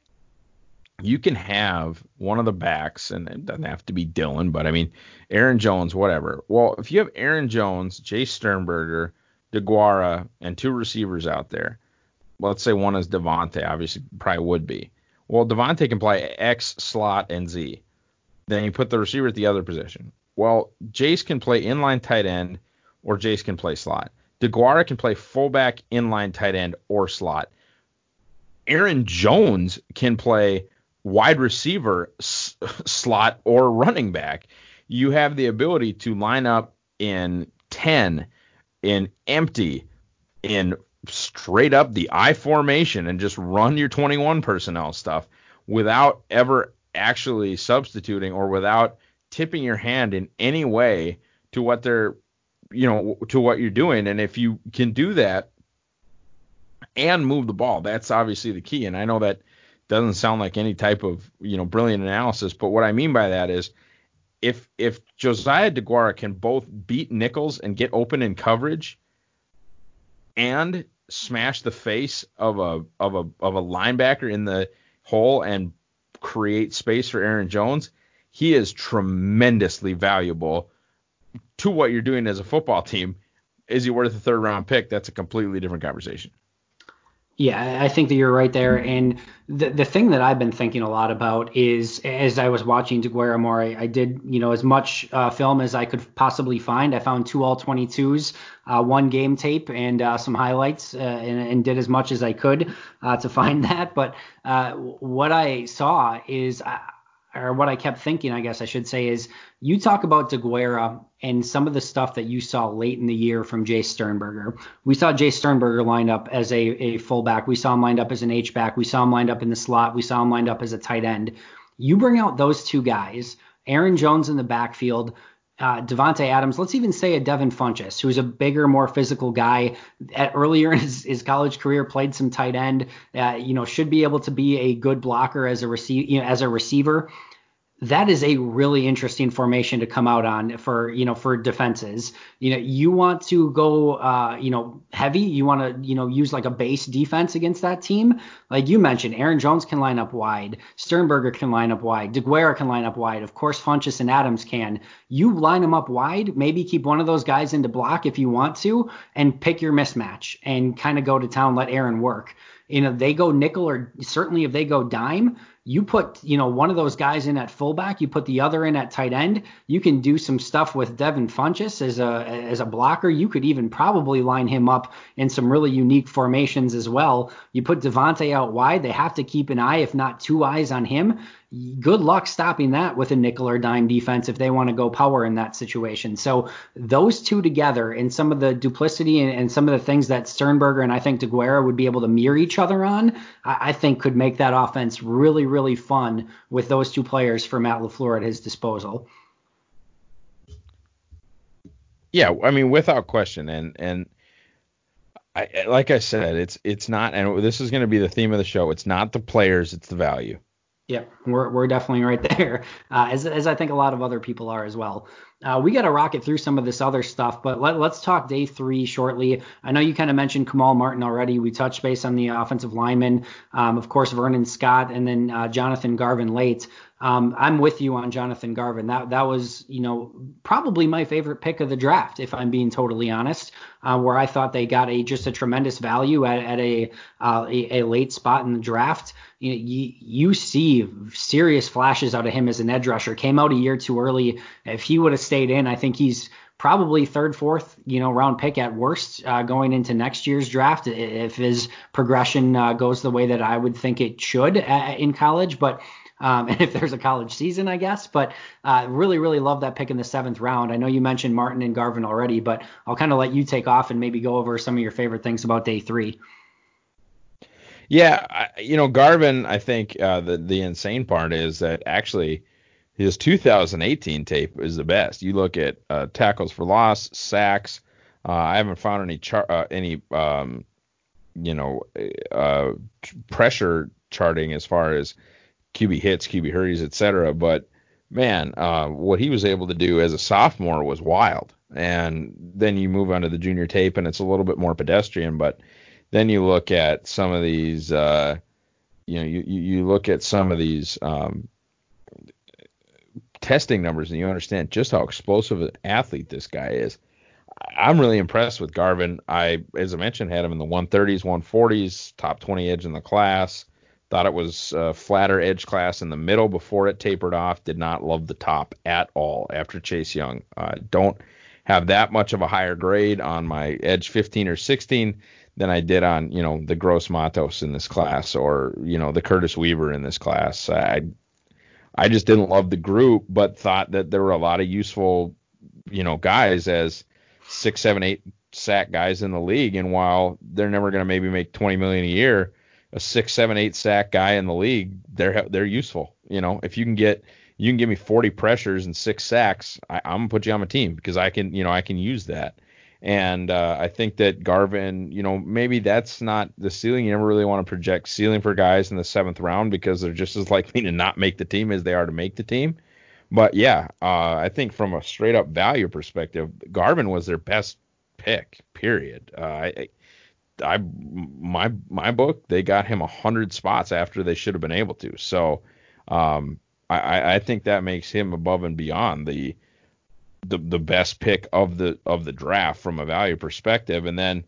you can have one of the backs, and it doesn't have to be Dillon, but I mean, Aaron Jones, whatever. Well, if you have Aaron Jones, Jay Sternberger, DeGuara, and 2 receivers out there, let's say one is Devontae, obviously probably would be. Well, Devontae can play X, slot, and Z. Then you put the receiver at the other position. Well, Jace can play inline tight end, or Jace can play slot. DeGuara can play fullback, inline tight end, or slot. Aaron Jones can play wide receiver, slot, or running back. You have the ability to line up in 10, in empty, in straight up the I formation, and just run your 21 personnel stuff without ever actually substituting or without tipping your hand in any way to what to what you're doing. And if you can do that and move the ball, that's obviously the key. And I know that doesn't sound like any type of, brilliant analysis, but what I mean by that is if Josiah DeGuara can both beat nickels and get open in coverage and smash the face of a linebacker in the hole and create space for Aaron Jones, he is tremendously valuable to what you're doing as a football team. Is he worth a third round pick? That's a completely different conversation. Yeah, I think that you're right there. And the thing that I've been thinking a lot about is, as I was watching DeGuara more, I did, as much film as I could possibly find. I found 2 all-22s, 1 game tape, and some highlights, and did as much as I could to find that. But what I saw is or what I kept thinking, I guess I should say, is you talk about DeGuara and some of the stuff that you saw late in the year from Jay Sternberger. We saw Jay Sternberger lined up as a fullback. We saw him lined up as an H-back. We saw him lined up in the slot. We saw him lined up as a tight end. You bring out those two guys, Aaron Jones in the backfield, Devontae Adams, let's even say a Devin Funchess, who's a bigger, more physical guy. Earlier in his college career, played some tight end. Should be able to be a good blocker as a receiver. That is a really interesting formation to come out on for defenses. You want to go, heavy. You want to, use like a base defense against that team. Like you mentioned, Aaron Jones can line up wide. Sternberger can line up wide. DeGuara can line up wide. Of course, Funchess and Adams can. You line them up wide, maybe keep one of those guys into block if you want to, and pick your mismatch and kind of go to town, let Aaron work. They go nickel, or certainly if they go dime, you put, one of those guys in at fullback, you put the other in at tight end. You can do some stuff with Devin Funchess as a blocker. You could even probably line him up in some really unique formations as well. You put Devontae out wide. They have to keep an eye, if not two eyes on him. Good luck stopping that with a nickel or dime defense if they want to go power in that situation. So those two together, and some of the duplicity and some of the things that Sternberger and I think DeGuara would be able to mirror each other on, I think could make that offense really, really fun with those two players for Matt LaFleur at his disposal. Yeah, I mean, without question. And like I said, it's not, and this is going to be the theme of the show. It's not the players, it's the value. Yeah, we're definitely right there, as I think a lot of other people are as well. We got to rocket through some of this other stuff, but let's talk day 3 shortly. I know you kind of mentioned Kamal Martin already. We touched base on the offensive lineman, of course, Vernon Scott, and then Jonathan Garvin late. I'm with you on Jonathan Garvin. That was, probably my favorite pick of the draft, if I'm being totally honest, where I thought they got just a tremendous value at a late spot in the draft. You see serious flashes out of him as an edge rusher. Came out a year too early. If he would have stayed in, I think he's probably third, fourth, round pick at worst going into next year's draft if his progression goes the way that I would think it should in college. But and if there's a college season, I guess. But really, really love that pick in the 7th round. I know you mentioned Martin and Garvin already, but I'll kind of let you take off and maybe go over some of your favorite things about day 3. Yeah, Garvin, I think the insane part is that actually his 2018 tape is the best. You look at tackles for loss, sacks. I haven't found any pressure charting as far as QB hits, QB hurries, etc. But man, what he was able to do as a sophomore was wild. And then you move on to the junior tape, and it's a little bit more pedestrian. But then you look at some of these, you look at some of these testing numbers, and you understand just how explosive an athlete this guy is. I'm really impressed with Garvin. I, as I mentioned, had him in the 130s, 140s, top 20 edge in the class. Thought it was a flatter edge class in the middle before it tapered off. Did not love the top at all after Chase Young. Don't have that much of a higher grade on my edge 15 or 16 than I did on, the Gross Matos in this class, or, the Curtis Weaver in this class. I just didn't love the group, but thought that there were a lot of useful, guys as 6, 7, 8 sack guys in the league. And while they're never going to maybe make $20 million a year, a 6, 7, 8 sack guy in the league, they're useful. If you can give me 40 pressures and 6 sacks, I'm gonna put you on my team because I can use that. And I think that Garvin, maybe that's not the ceiling. You never really want to project ceiling for guys in the 7th round because they're just as likely to not make the team as they are to make the team. But yeah, I think from a straight up value perspective, Garvin was their best pick, period. My book, they got him 100 spots after they should have been able to. So I think that makes him above and beyond the best pick of the draft from a value perspective. And then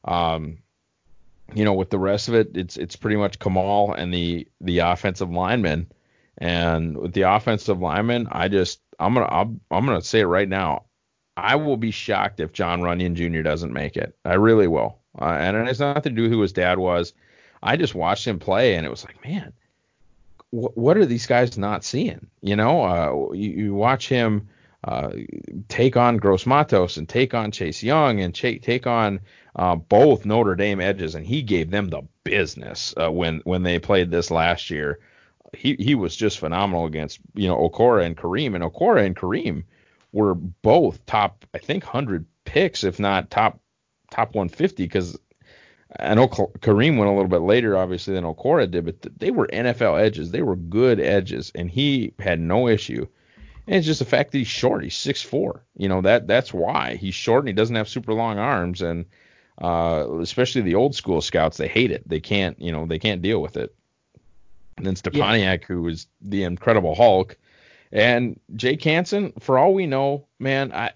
with the rest of it, it's pretty much Kamal and the offensive linemen. And with the offensive linemen, I'm gonna say it right now. I will be shocked if John Runyon Jr. doesn't make it. I really will. And it has nothing to do with who his dad was. I just watched him play, and it was like, man, what are these guys not seeing? You watch him take on Gross Matos and take on Chase Young and take on both Notre Dame edges, and he gave them the business when they played this last year. He was just phenomenal against Okora and Kareem, and Okora and Kareem were both top, I think, 100 picks, if not top 150, because I know Kareem went a little bit later, obviously, than Okora did, but they were NFL edges. They were good edges, and he had no issue. And it's just the fact that he's short. He's 6'4". That's why he's short, and he doesn't have super long arms. And especially the old school scouts, they hate it. They can't deal with it. And then Stepaniak, who is the Incredible Hulk, and Jake Hansen. For all we know, man,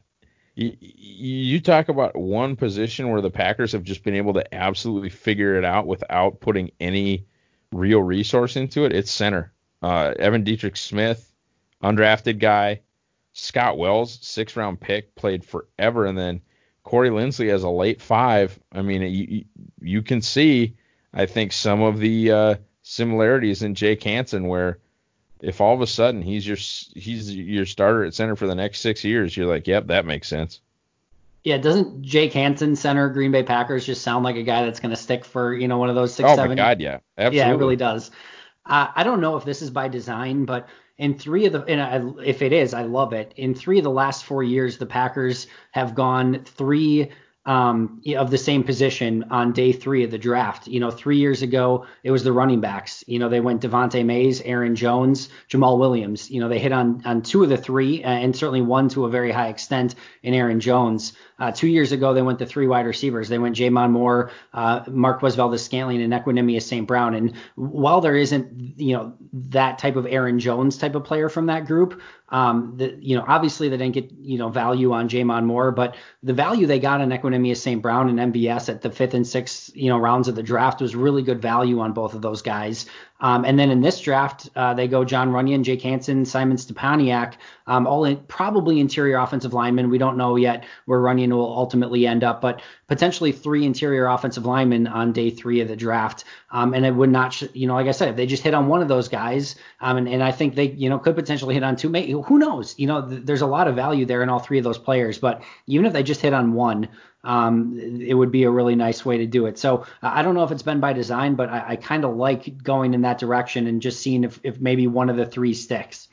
you talk about one position where the Packers have just been able to absolutely figure it out without putting any real resource into it. It's center. Evan Dietrich Smith, undrafted guy. Scott Wells, 6th-round pick, played forever. And then Corey Linsley as a late 5. I mean, you can see, I think, some of the similarities in Jake Hansen, where if all of a sudden he's your starter at center for the next 6 years, you're like, yep, that makes sense. Yeah, doesn't Jake Hansen, center Green Bay Packers, just sound like a guy that's going to stick for one of those 6, 7? Oh my God, yeah, absolutely. Yeah, it really does. I don't know if this is by design, but in if it is, I love it. In 3 of the last 4 years, the Packers have gone 3 of the same position on day 3 of the draft. 3 years ago, it was the running backs. They went Devontae Mays, Aaron Jones, Jamal Williams. They hit on 2 of the 3, and certainly 1 to a very high extent in Aaron Jones. 2 years ago, they went to 3 wide receivers. They went Jamon Moore, Marquez Valdes-Scantling, and Equanimeous St. Brown. And while there isn't, that type of Aaron Jones type of player from that group, obviously they didn't get, value on Jamon Moore, but the value they got on Equanimeous St. Brown and MVS at the 5th and 6th, rounds of the draft was really good value on both of those guys. And then in this draft, they go John Runyon, Jake Hansen, Simon Stepaniak, all probably interior offensive linemen. We don't know yet where Runyon will ultimately end up, but potentially 3 interior offensive linemen on day 3 of the draft. And it would not, like I said, if they just hit on one of those guys, and I think they, could potentially hit on 2, maybe, who knows? There's a lot of value there in all 3 of those players, but even if they just hit on one, it would be a really nice way to do it. So I don't know if it's been by design, but I kind of like going in that direction and just seeing if maybe one of the 3 sticks.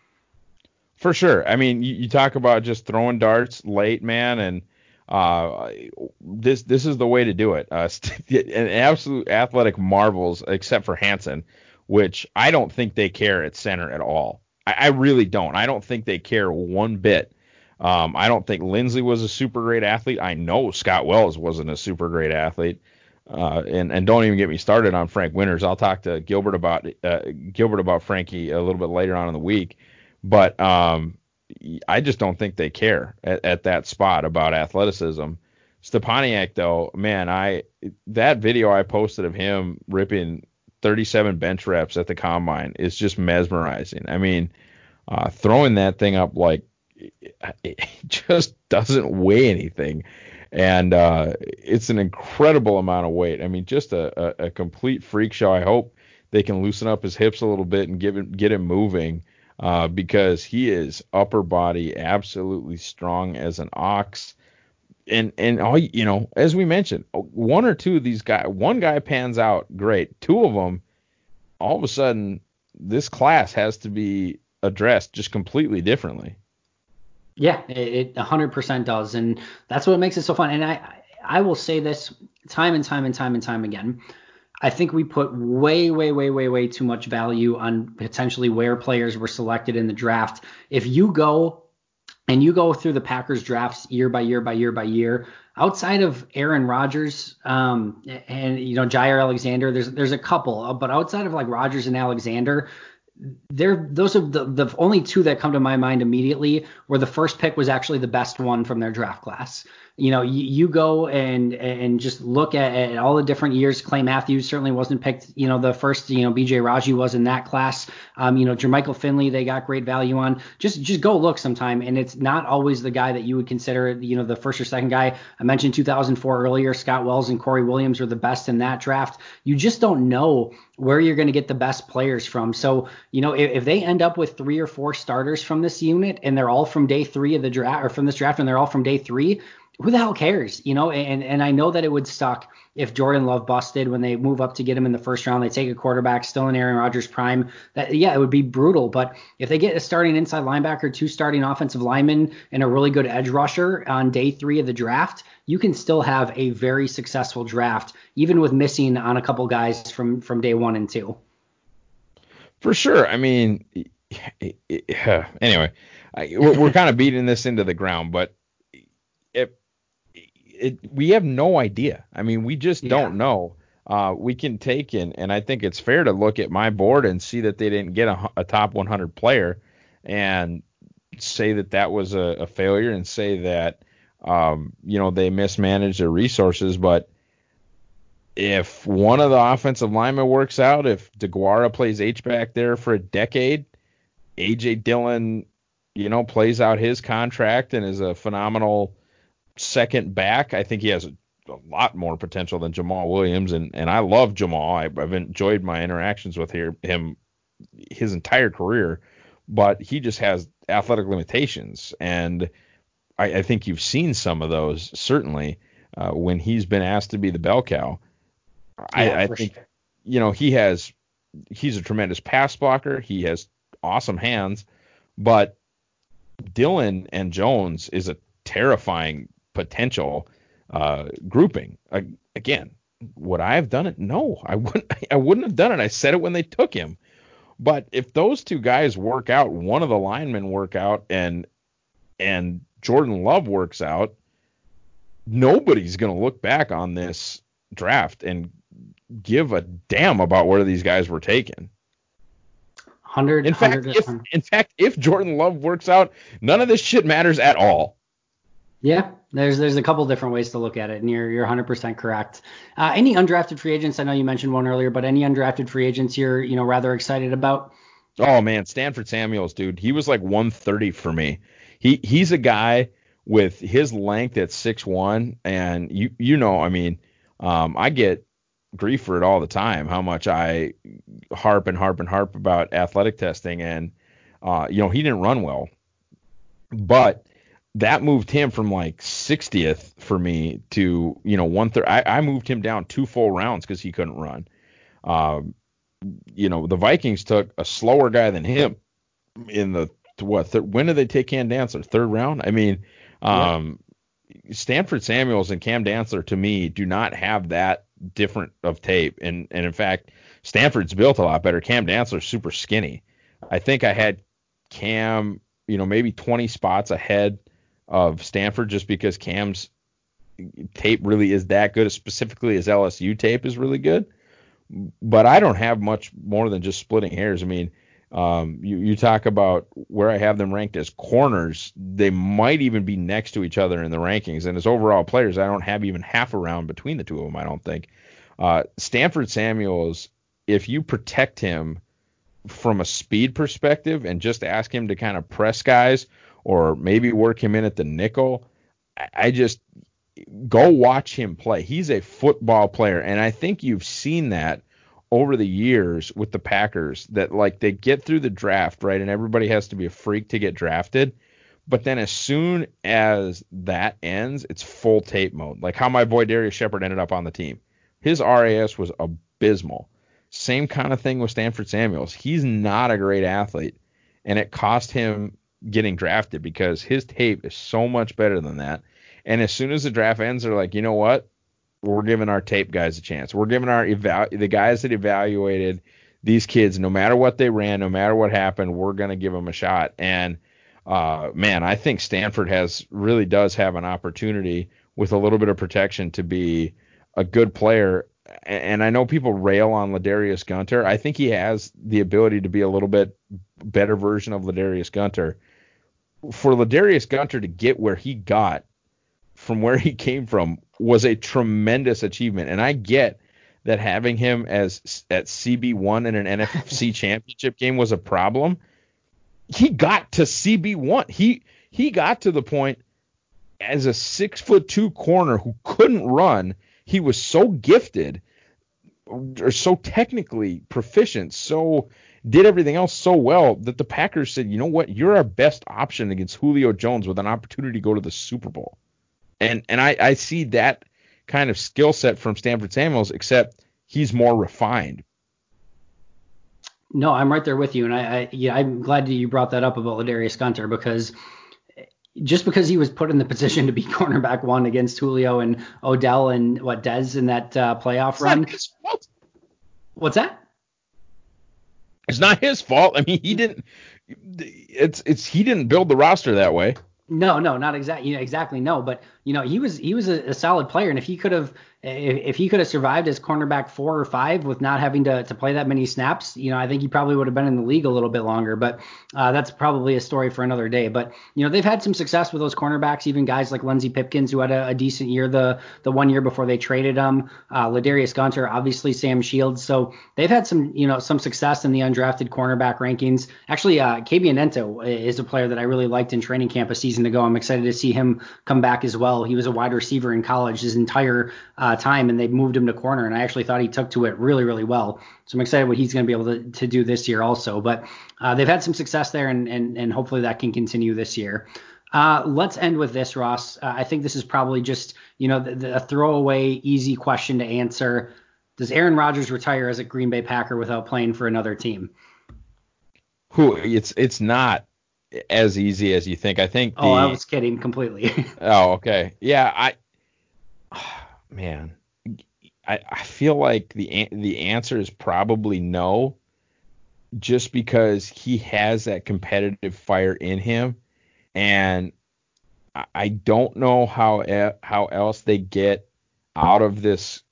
For sure. I mean, you talk about just throwing darts late, man, and this is the way to do it. An absolute athletic marvels, except for Hansen, which I don't think they care at center at all. I really don't. I don't think they care one bit. I don't think Linsley was a super great athlete. I know Scott Wells wasn't a super great athlete. And don't even get me started on Frank Winters. I'll talk to Gilbert about Frankie a little bit later on in the week. But I just don't think they care at that spot about athleticism. Stepaniak, though, man, that video I posted of him ripping 37 bench reps at the combine is just mesmerizing. I mean, throwing that thing up like it just doesn't weigh anything, and it's an incredible amount of weight. I mean, just a complete freak show. I hope they can loosen up his hips a little bit and get him moving, because he is upper body absolutely strong as an ox. And all, as we mentioned, 1 or 2 of these guys, one guy pans out great, 2 of them, all of a sudden this class has to be addressed just completely differently. Yeah, it 100% does, and that's what makes it so fun. And I will say this time and time and time and time again. I think we put way too much value on potentially where players were selected in the draft. If you go through the Packers drafts year by year, outside of Aaron Rodgers and Jair Alexander, there's a couple, but outside of like Rodgers and Alexander, those are the only 2 that come to my mind immediately, where the first pick was actually the best one from their draft class. You go and just look at all the different years. Clay Matthews certainly wasn't picked, the first, BJ Raji was in that class. Jermichael Finley, they got great value on. Just go look sometime, and it's not always the guy that you would consider, the first or second guy. I mentioned 2004 earlier. Scott Wells and Corey Williams were the best in that draft. You just don't know where you're going to get the best players from. So, if they end up with 3 or 4 starters from this unit and they're all from day 3 of the draft, or from this draft, and they're all from day 3, who the hell cares? And I know that it would suck if Jordan Love busted when they move up to get him in the first round. They take a quarterback still in Aaron Rodgers' prime. It would be brutal. But if they get a starting inside linebacker, 2 starting offensive linemen, and a really good edge rusher on day 3 of the draft, you can still have a very successful draft, even with missing on a couple guys from day 1 and 2. For sure. I mean, anyway, we're kind of beating this into the ground, but we have no idea. I mean, we just don't know. We can take and I think it's fair to look at my board and see that they didn't get a top 100 player and say that was a failure, and say that they mismanaged their resources. But if one of the offensive linemen works out, if DeGuara plays H-back there for a decade, A.J. Dillon, plays out his contract and is a phenomenal second back, I think he has a lot more potential than Jamal Williams, and I love Jamal. I've enjoyed my interactions with him his entire career, but he just has athletic limitations, and I think you've seen some of those certainly when he's been asked to be the bell cow. I think he's a tremendous pass blocker. He has awesome hands, but Dillon and Jones is a terrifying potential grouping. Again, would I have done it? No, I wouldn't have done it. I said it when they took him. But if those 2 guys work out, one of the linemen work out, and Jordan Love works out, nobody's going to look back on this draft and give a damn about where these guys were taken. In fact, if Jordan Love works out, none of this shit matters at all. Yeah, there's a couple different ways to look at it, and you're 100% correct. Any undrafted free agents? I know you mentioned one earlier, but any undrafted free agents you're rather excited about? Oh man, Stanford Samuels, dude, he was like 130 for me. He's a guy with his length at 6'1", and I mean, I get grief for it all the time, how much I harp about athletic testing, and he didn't run well, but that moved him from like 60th for me to 130. I moved him down 2 full rounds because he couldn't run. The Vikings took a slower guy than him in the when did they take Cam Dantzler? 3rd round. I mean, Stanford Samuels and Cam Dantzler to me do not have that different of tape, and in fact, Stanford's built a lot better. Cam Dantzler's super skinny. I think I had Cam, maybe 20 spots ahead of Stanford just because Cam's tape really is that good, specifically his LSU tape is really good. But I don't have much more than just splitting hairs. I mean, you talk about where I have them ranked as corners, they might even be next to each other in the rankings. And as overall players, I don't have even half a round between the 2 of them, I don't think. Stanford Samuels, if you protect him from a speed perspective and just ask him to kind of press guys or maybe work him in at the nickel, I just go watch him play. He's a football player, and I think you've seen that over the years with the Packers, that like they get through the draft, right, and everybody has to be a freak to get drafted, but then as soon as that ends, it's full tape mode, like how my boy Darius Shepard ended up on the team. His RAS was abysmal. Same kind of thing with Stanford Samuels. He's not a great athlete, and it cost him getting drafted because his tape is so much better than that. And as soon as the draft ends, they're like, you know what? We're giving our tape guys a chance. We're giving the guys that evaluated these kids, no matter what they ran, no matter what happened, we're going to give them a shot. And man, I think Stanford really does have an opportunity with a little bit of protection to be a good player. And I know people rail on Ladarius Gunter. I think he has the ability to be a little bit better version of Ladarius Gunter. For Ladarius Gunter to get where he got from where he came from was a tremendous achievement. And I get that having him at CB1 in an NFC championship game was a problem. He got to CB1. He got to the point as a 6'2" corner who couldn't run. He was so gifted. are so technically proficient, so did everything else so well that the Packers said, you know what, you're our best option against Julio Jones with an opportunity to go to the Super Bowl. And I see that kind of skill set from Stanford Samuels, except he's more refined. No, I'm right there with you, and I'm glad that you brought that up about Ladarius Gunter, because just because he was put in the position to be cornerback one against Julio and Odell and Dez in that playoff run. His fault. What's that? It's not his fault. I mean, he didn't. He didn't build the roster that way. No, not exactly. Exactly, no. But he was a solid player, and if he could have survived as cornerback 4 or 5 with not having to play that many snaps, I think he probably would have been in the league a little bit longer. But that's probably a story for another day. But they've had some success with those cornerbacks, even guys like Lindsey Pipkins, who had a decent year the 1 year before they traded him. Ladarius Gunter, obviously Sam Shields. So they've had some success in the undrafted cornerback rankings. Actually, Kabianento is a player that I really liked in training camp a season ago. I'm excited to see him come back as well. He was a wide receiver in college his entire time, and they moved him to corner, and I actually thought he took to it really, really well. So I'm excited what he's going to be able to do this year also. But they've had some success there, and hopefully that can continue this year. Let's end with this, Ross. I think this is probably just a throwaway, easy question to answer. Does Aaron Rodgers retire as a Green Bay Packer without playing for another team? It's not as easy as you think. I think. I was kidding completely. Oh, okay. Yeah, I feel like the answer is probably no, just because he has that competitive fire in him, and I don't know how else they get out of this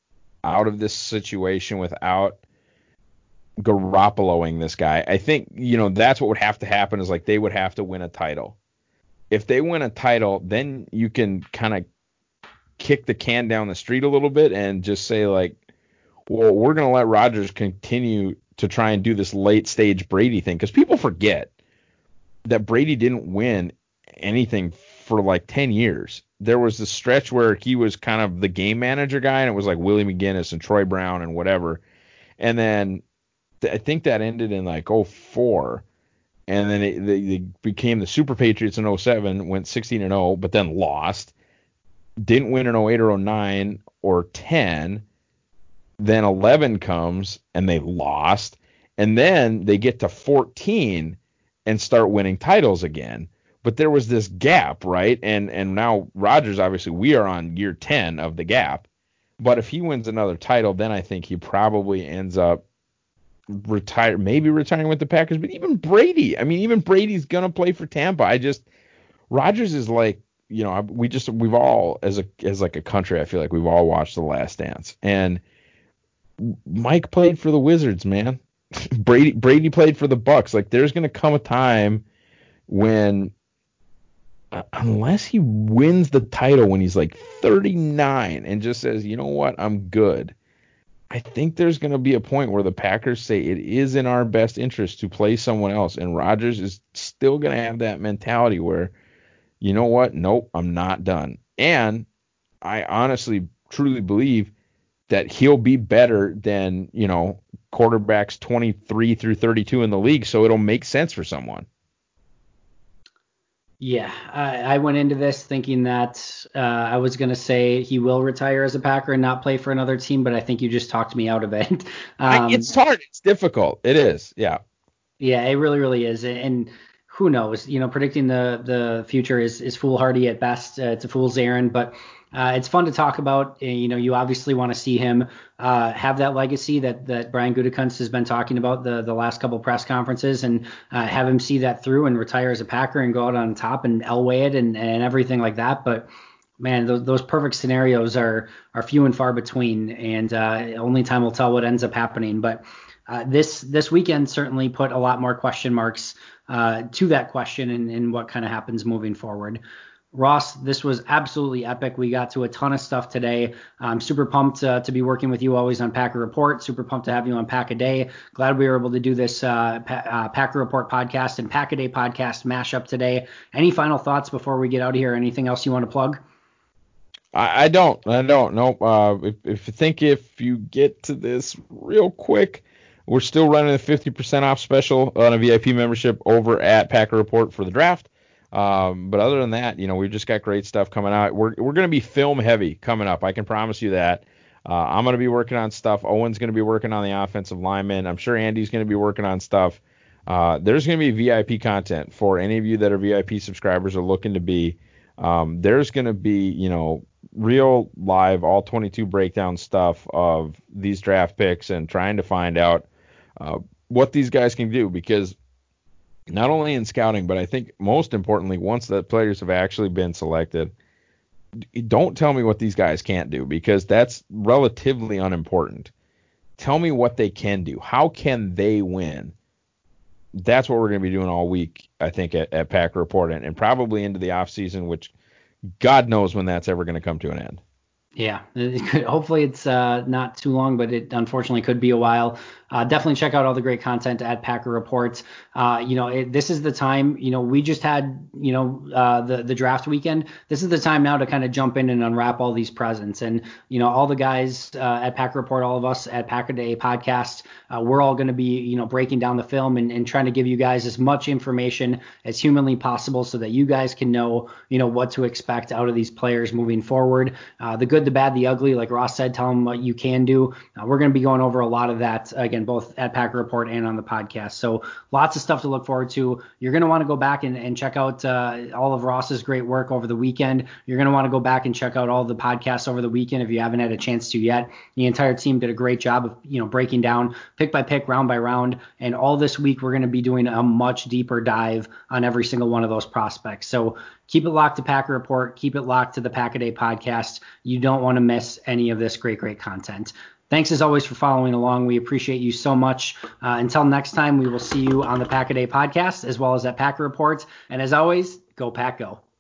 situation without Garoppoloing this guy. I think that's what would have to happen, is like they would have to win a title. If they win a title, then you can kind of kick the can down the street a little bit and just say, like, well, we're going to let Rodgers continue to try and do this late stage Brady thing, because people forget that Brady didn't win anything for like 10 years. There was this stretch where he was kind of the game manager guy, and it was like Willie McGinnis and Troy Brown and whatever. And then I think that ended in like 2004. And then they became the Super Patriots in 2007, went 16-0, but then lost. Didn't win in 2008 or 2009 or 10. Then 11 comes and they lost. And then they get to 14 and start winning titles again. But there was this gap, right? And now Rodgers, obviously, we are on year 10 of the gap. But if he wins another title, then I think he probably ends up retiring with the Packers. But even Brady's gonna play for Tampa. Rodgers is like, we've all as like a country, I feel like we've all watched The Last Dance, and Mike played for the Wizards, man. Brady played for the Bucks. Like, there's gonna come a time when, unless he wins the title when he's like 39 and just says, you know what, I'm good, I think there's going to be a point where the Packers say it is in our best interest to play someone else, and Rodgers is still going to have that mentality where, you know what, nope, I'm not done. And I honestly, truly believe that he'll be better than, quarterbacks 23 through 32 in the league, so it'll make sense for someone. Yeah, I went into this thinking that I was going to say he will retire as a Packer and not play for another team, but I think you just talked me out of it. It's hard. It's difficult. It is. Yeah. Yeah, it really, really is. And who knows? Predicting the future is foolhardy at best. It's a fool's errand, but it's fun to talk about. You obviously want to see him have that legacy that Brian Gutekunst has been talking about the last couple press conferences, and have him see that through and retire as a Packer and go out on top and Elway it and everything like that. But man, those perfect scenarios are few and far between, and only time will tell what ends up happening. But this weekend certainly put a lot more question marks to that question and what kind of happens moving forward. Ross, this was absolutely epic. We got to a ton of stuff today. I'm super pumped to be working with you always on Packer Report. Super pumped to have you on Pack a Day. Glad we were able to do this Packer Report podcast and Pack a Day podcast mashup today. Any final thoughts before we get out of here? Anything else you want to plug? I don't. Nope. If you get to this real quick, we're still running a 50% off special on a VIP membership over at Packer Report for the draft. But other than that, we've just got great stuff coming out. We're going to be film heavy coming up. I can promise you that. I'm going to be working on stuff. Owen's going to be working on the offensive lineman. I'm sure Andy's going to be working on stuff. There's going to be VIP content for any of you that are VIP subscribers or looking to be. There's going to be, real live all 22 breakdown stuff of these draft picks and trying to find out what these guys can do, because not only in scouting, but I think most importantly, once the players have actually been selected, don't tell me what these guys can't do, because that's relatively unimportant. Tell me what they can do. How can they win? That's what we're going to be doing all week, I think, at Packer Report, and probably into the off season, which God knows when that's ever going to come to an end. Yeah, hopefully it's not too long, but it unfortunately could be a while. Definitely check out all the great content at Packer Reports. This is the time, we just had, the draft weekend. This is the time now to kind of jump in and unwrap all these presents. And, all the guys at Packer Report, all of us at Packer Day Podcast, we're all going to be, breaking down the film and trying to give you guys as much information as humanly possible so that you guys can know, what to expect out of these players moving forward. The good, the bad, the ugly, like Ross said, tell them what you can do. We're going to be going over a lot of that, again, both at Packer Report and on the podcast. So lots of stuff to look forward to. You're going to want to go back and check out all of Ross's great work over the weekend. You're going to want to go back and check out all the podcasts over the weekend if you haven't had a chance to yet. The entire team did a great job of, breaking down pick by pick, round by round. And all this week, we're going to be doing a much deeper dive on every single one of those prospects. So keep it locked to Packer Report. Keep it locked to the Pack a Day Podcast. You don't want to miss any of this great content. Thanks as always for following along. We appreciate you so much. Until next time, we will see you on the Pack a Day Podcast as well as at Packer Report. And as always, go Pack Go.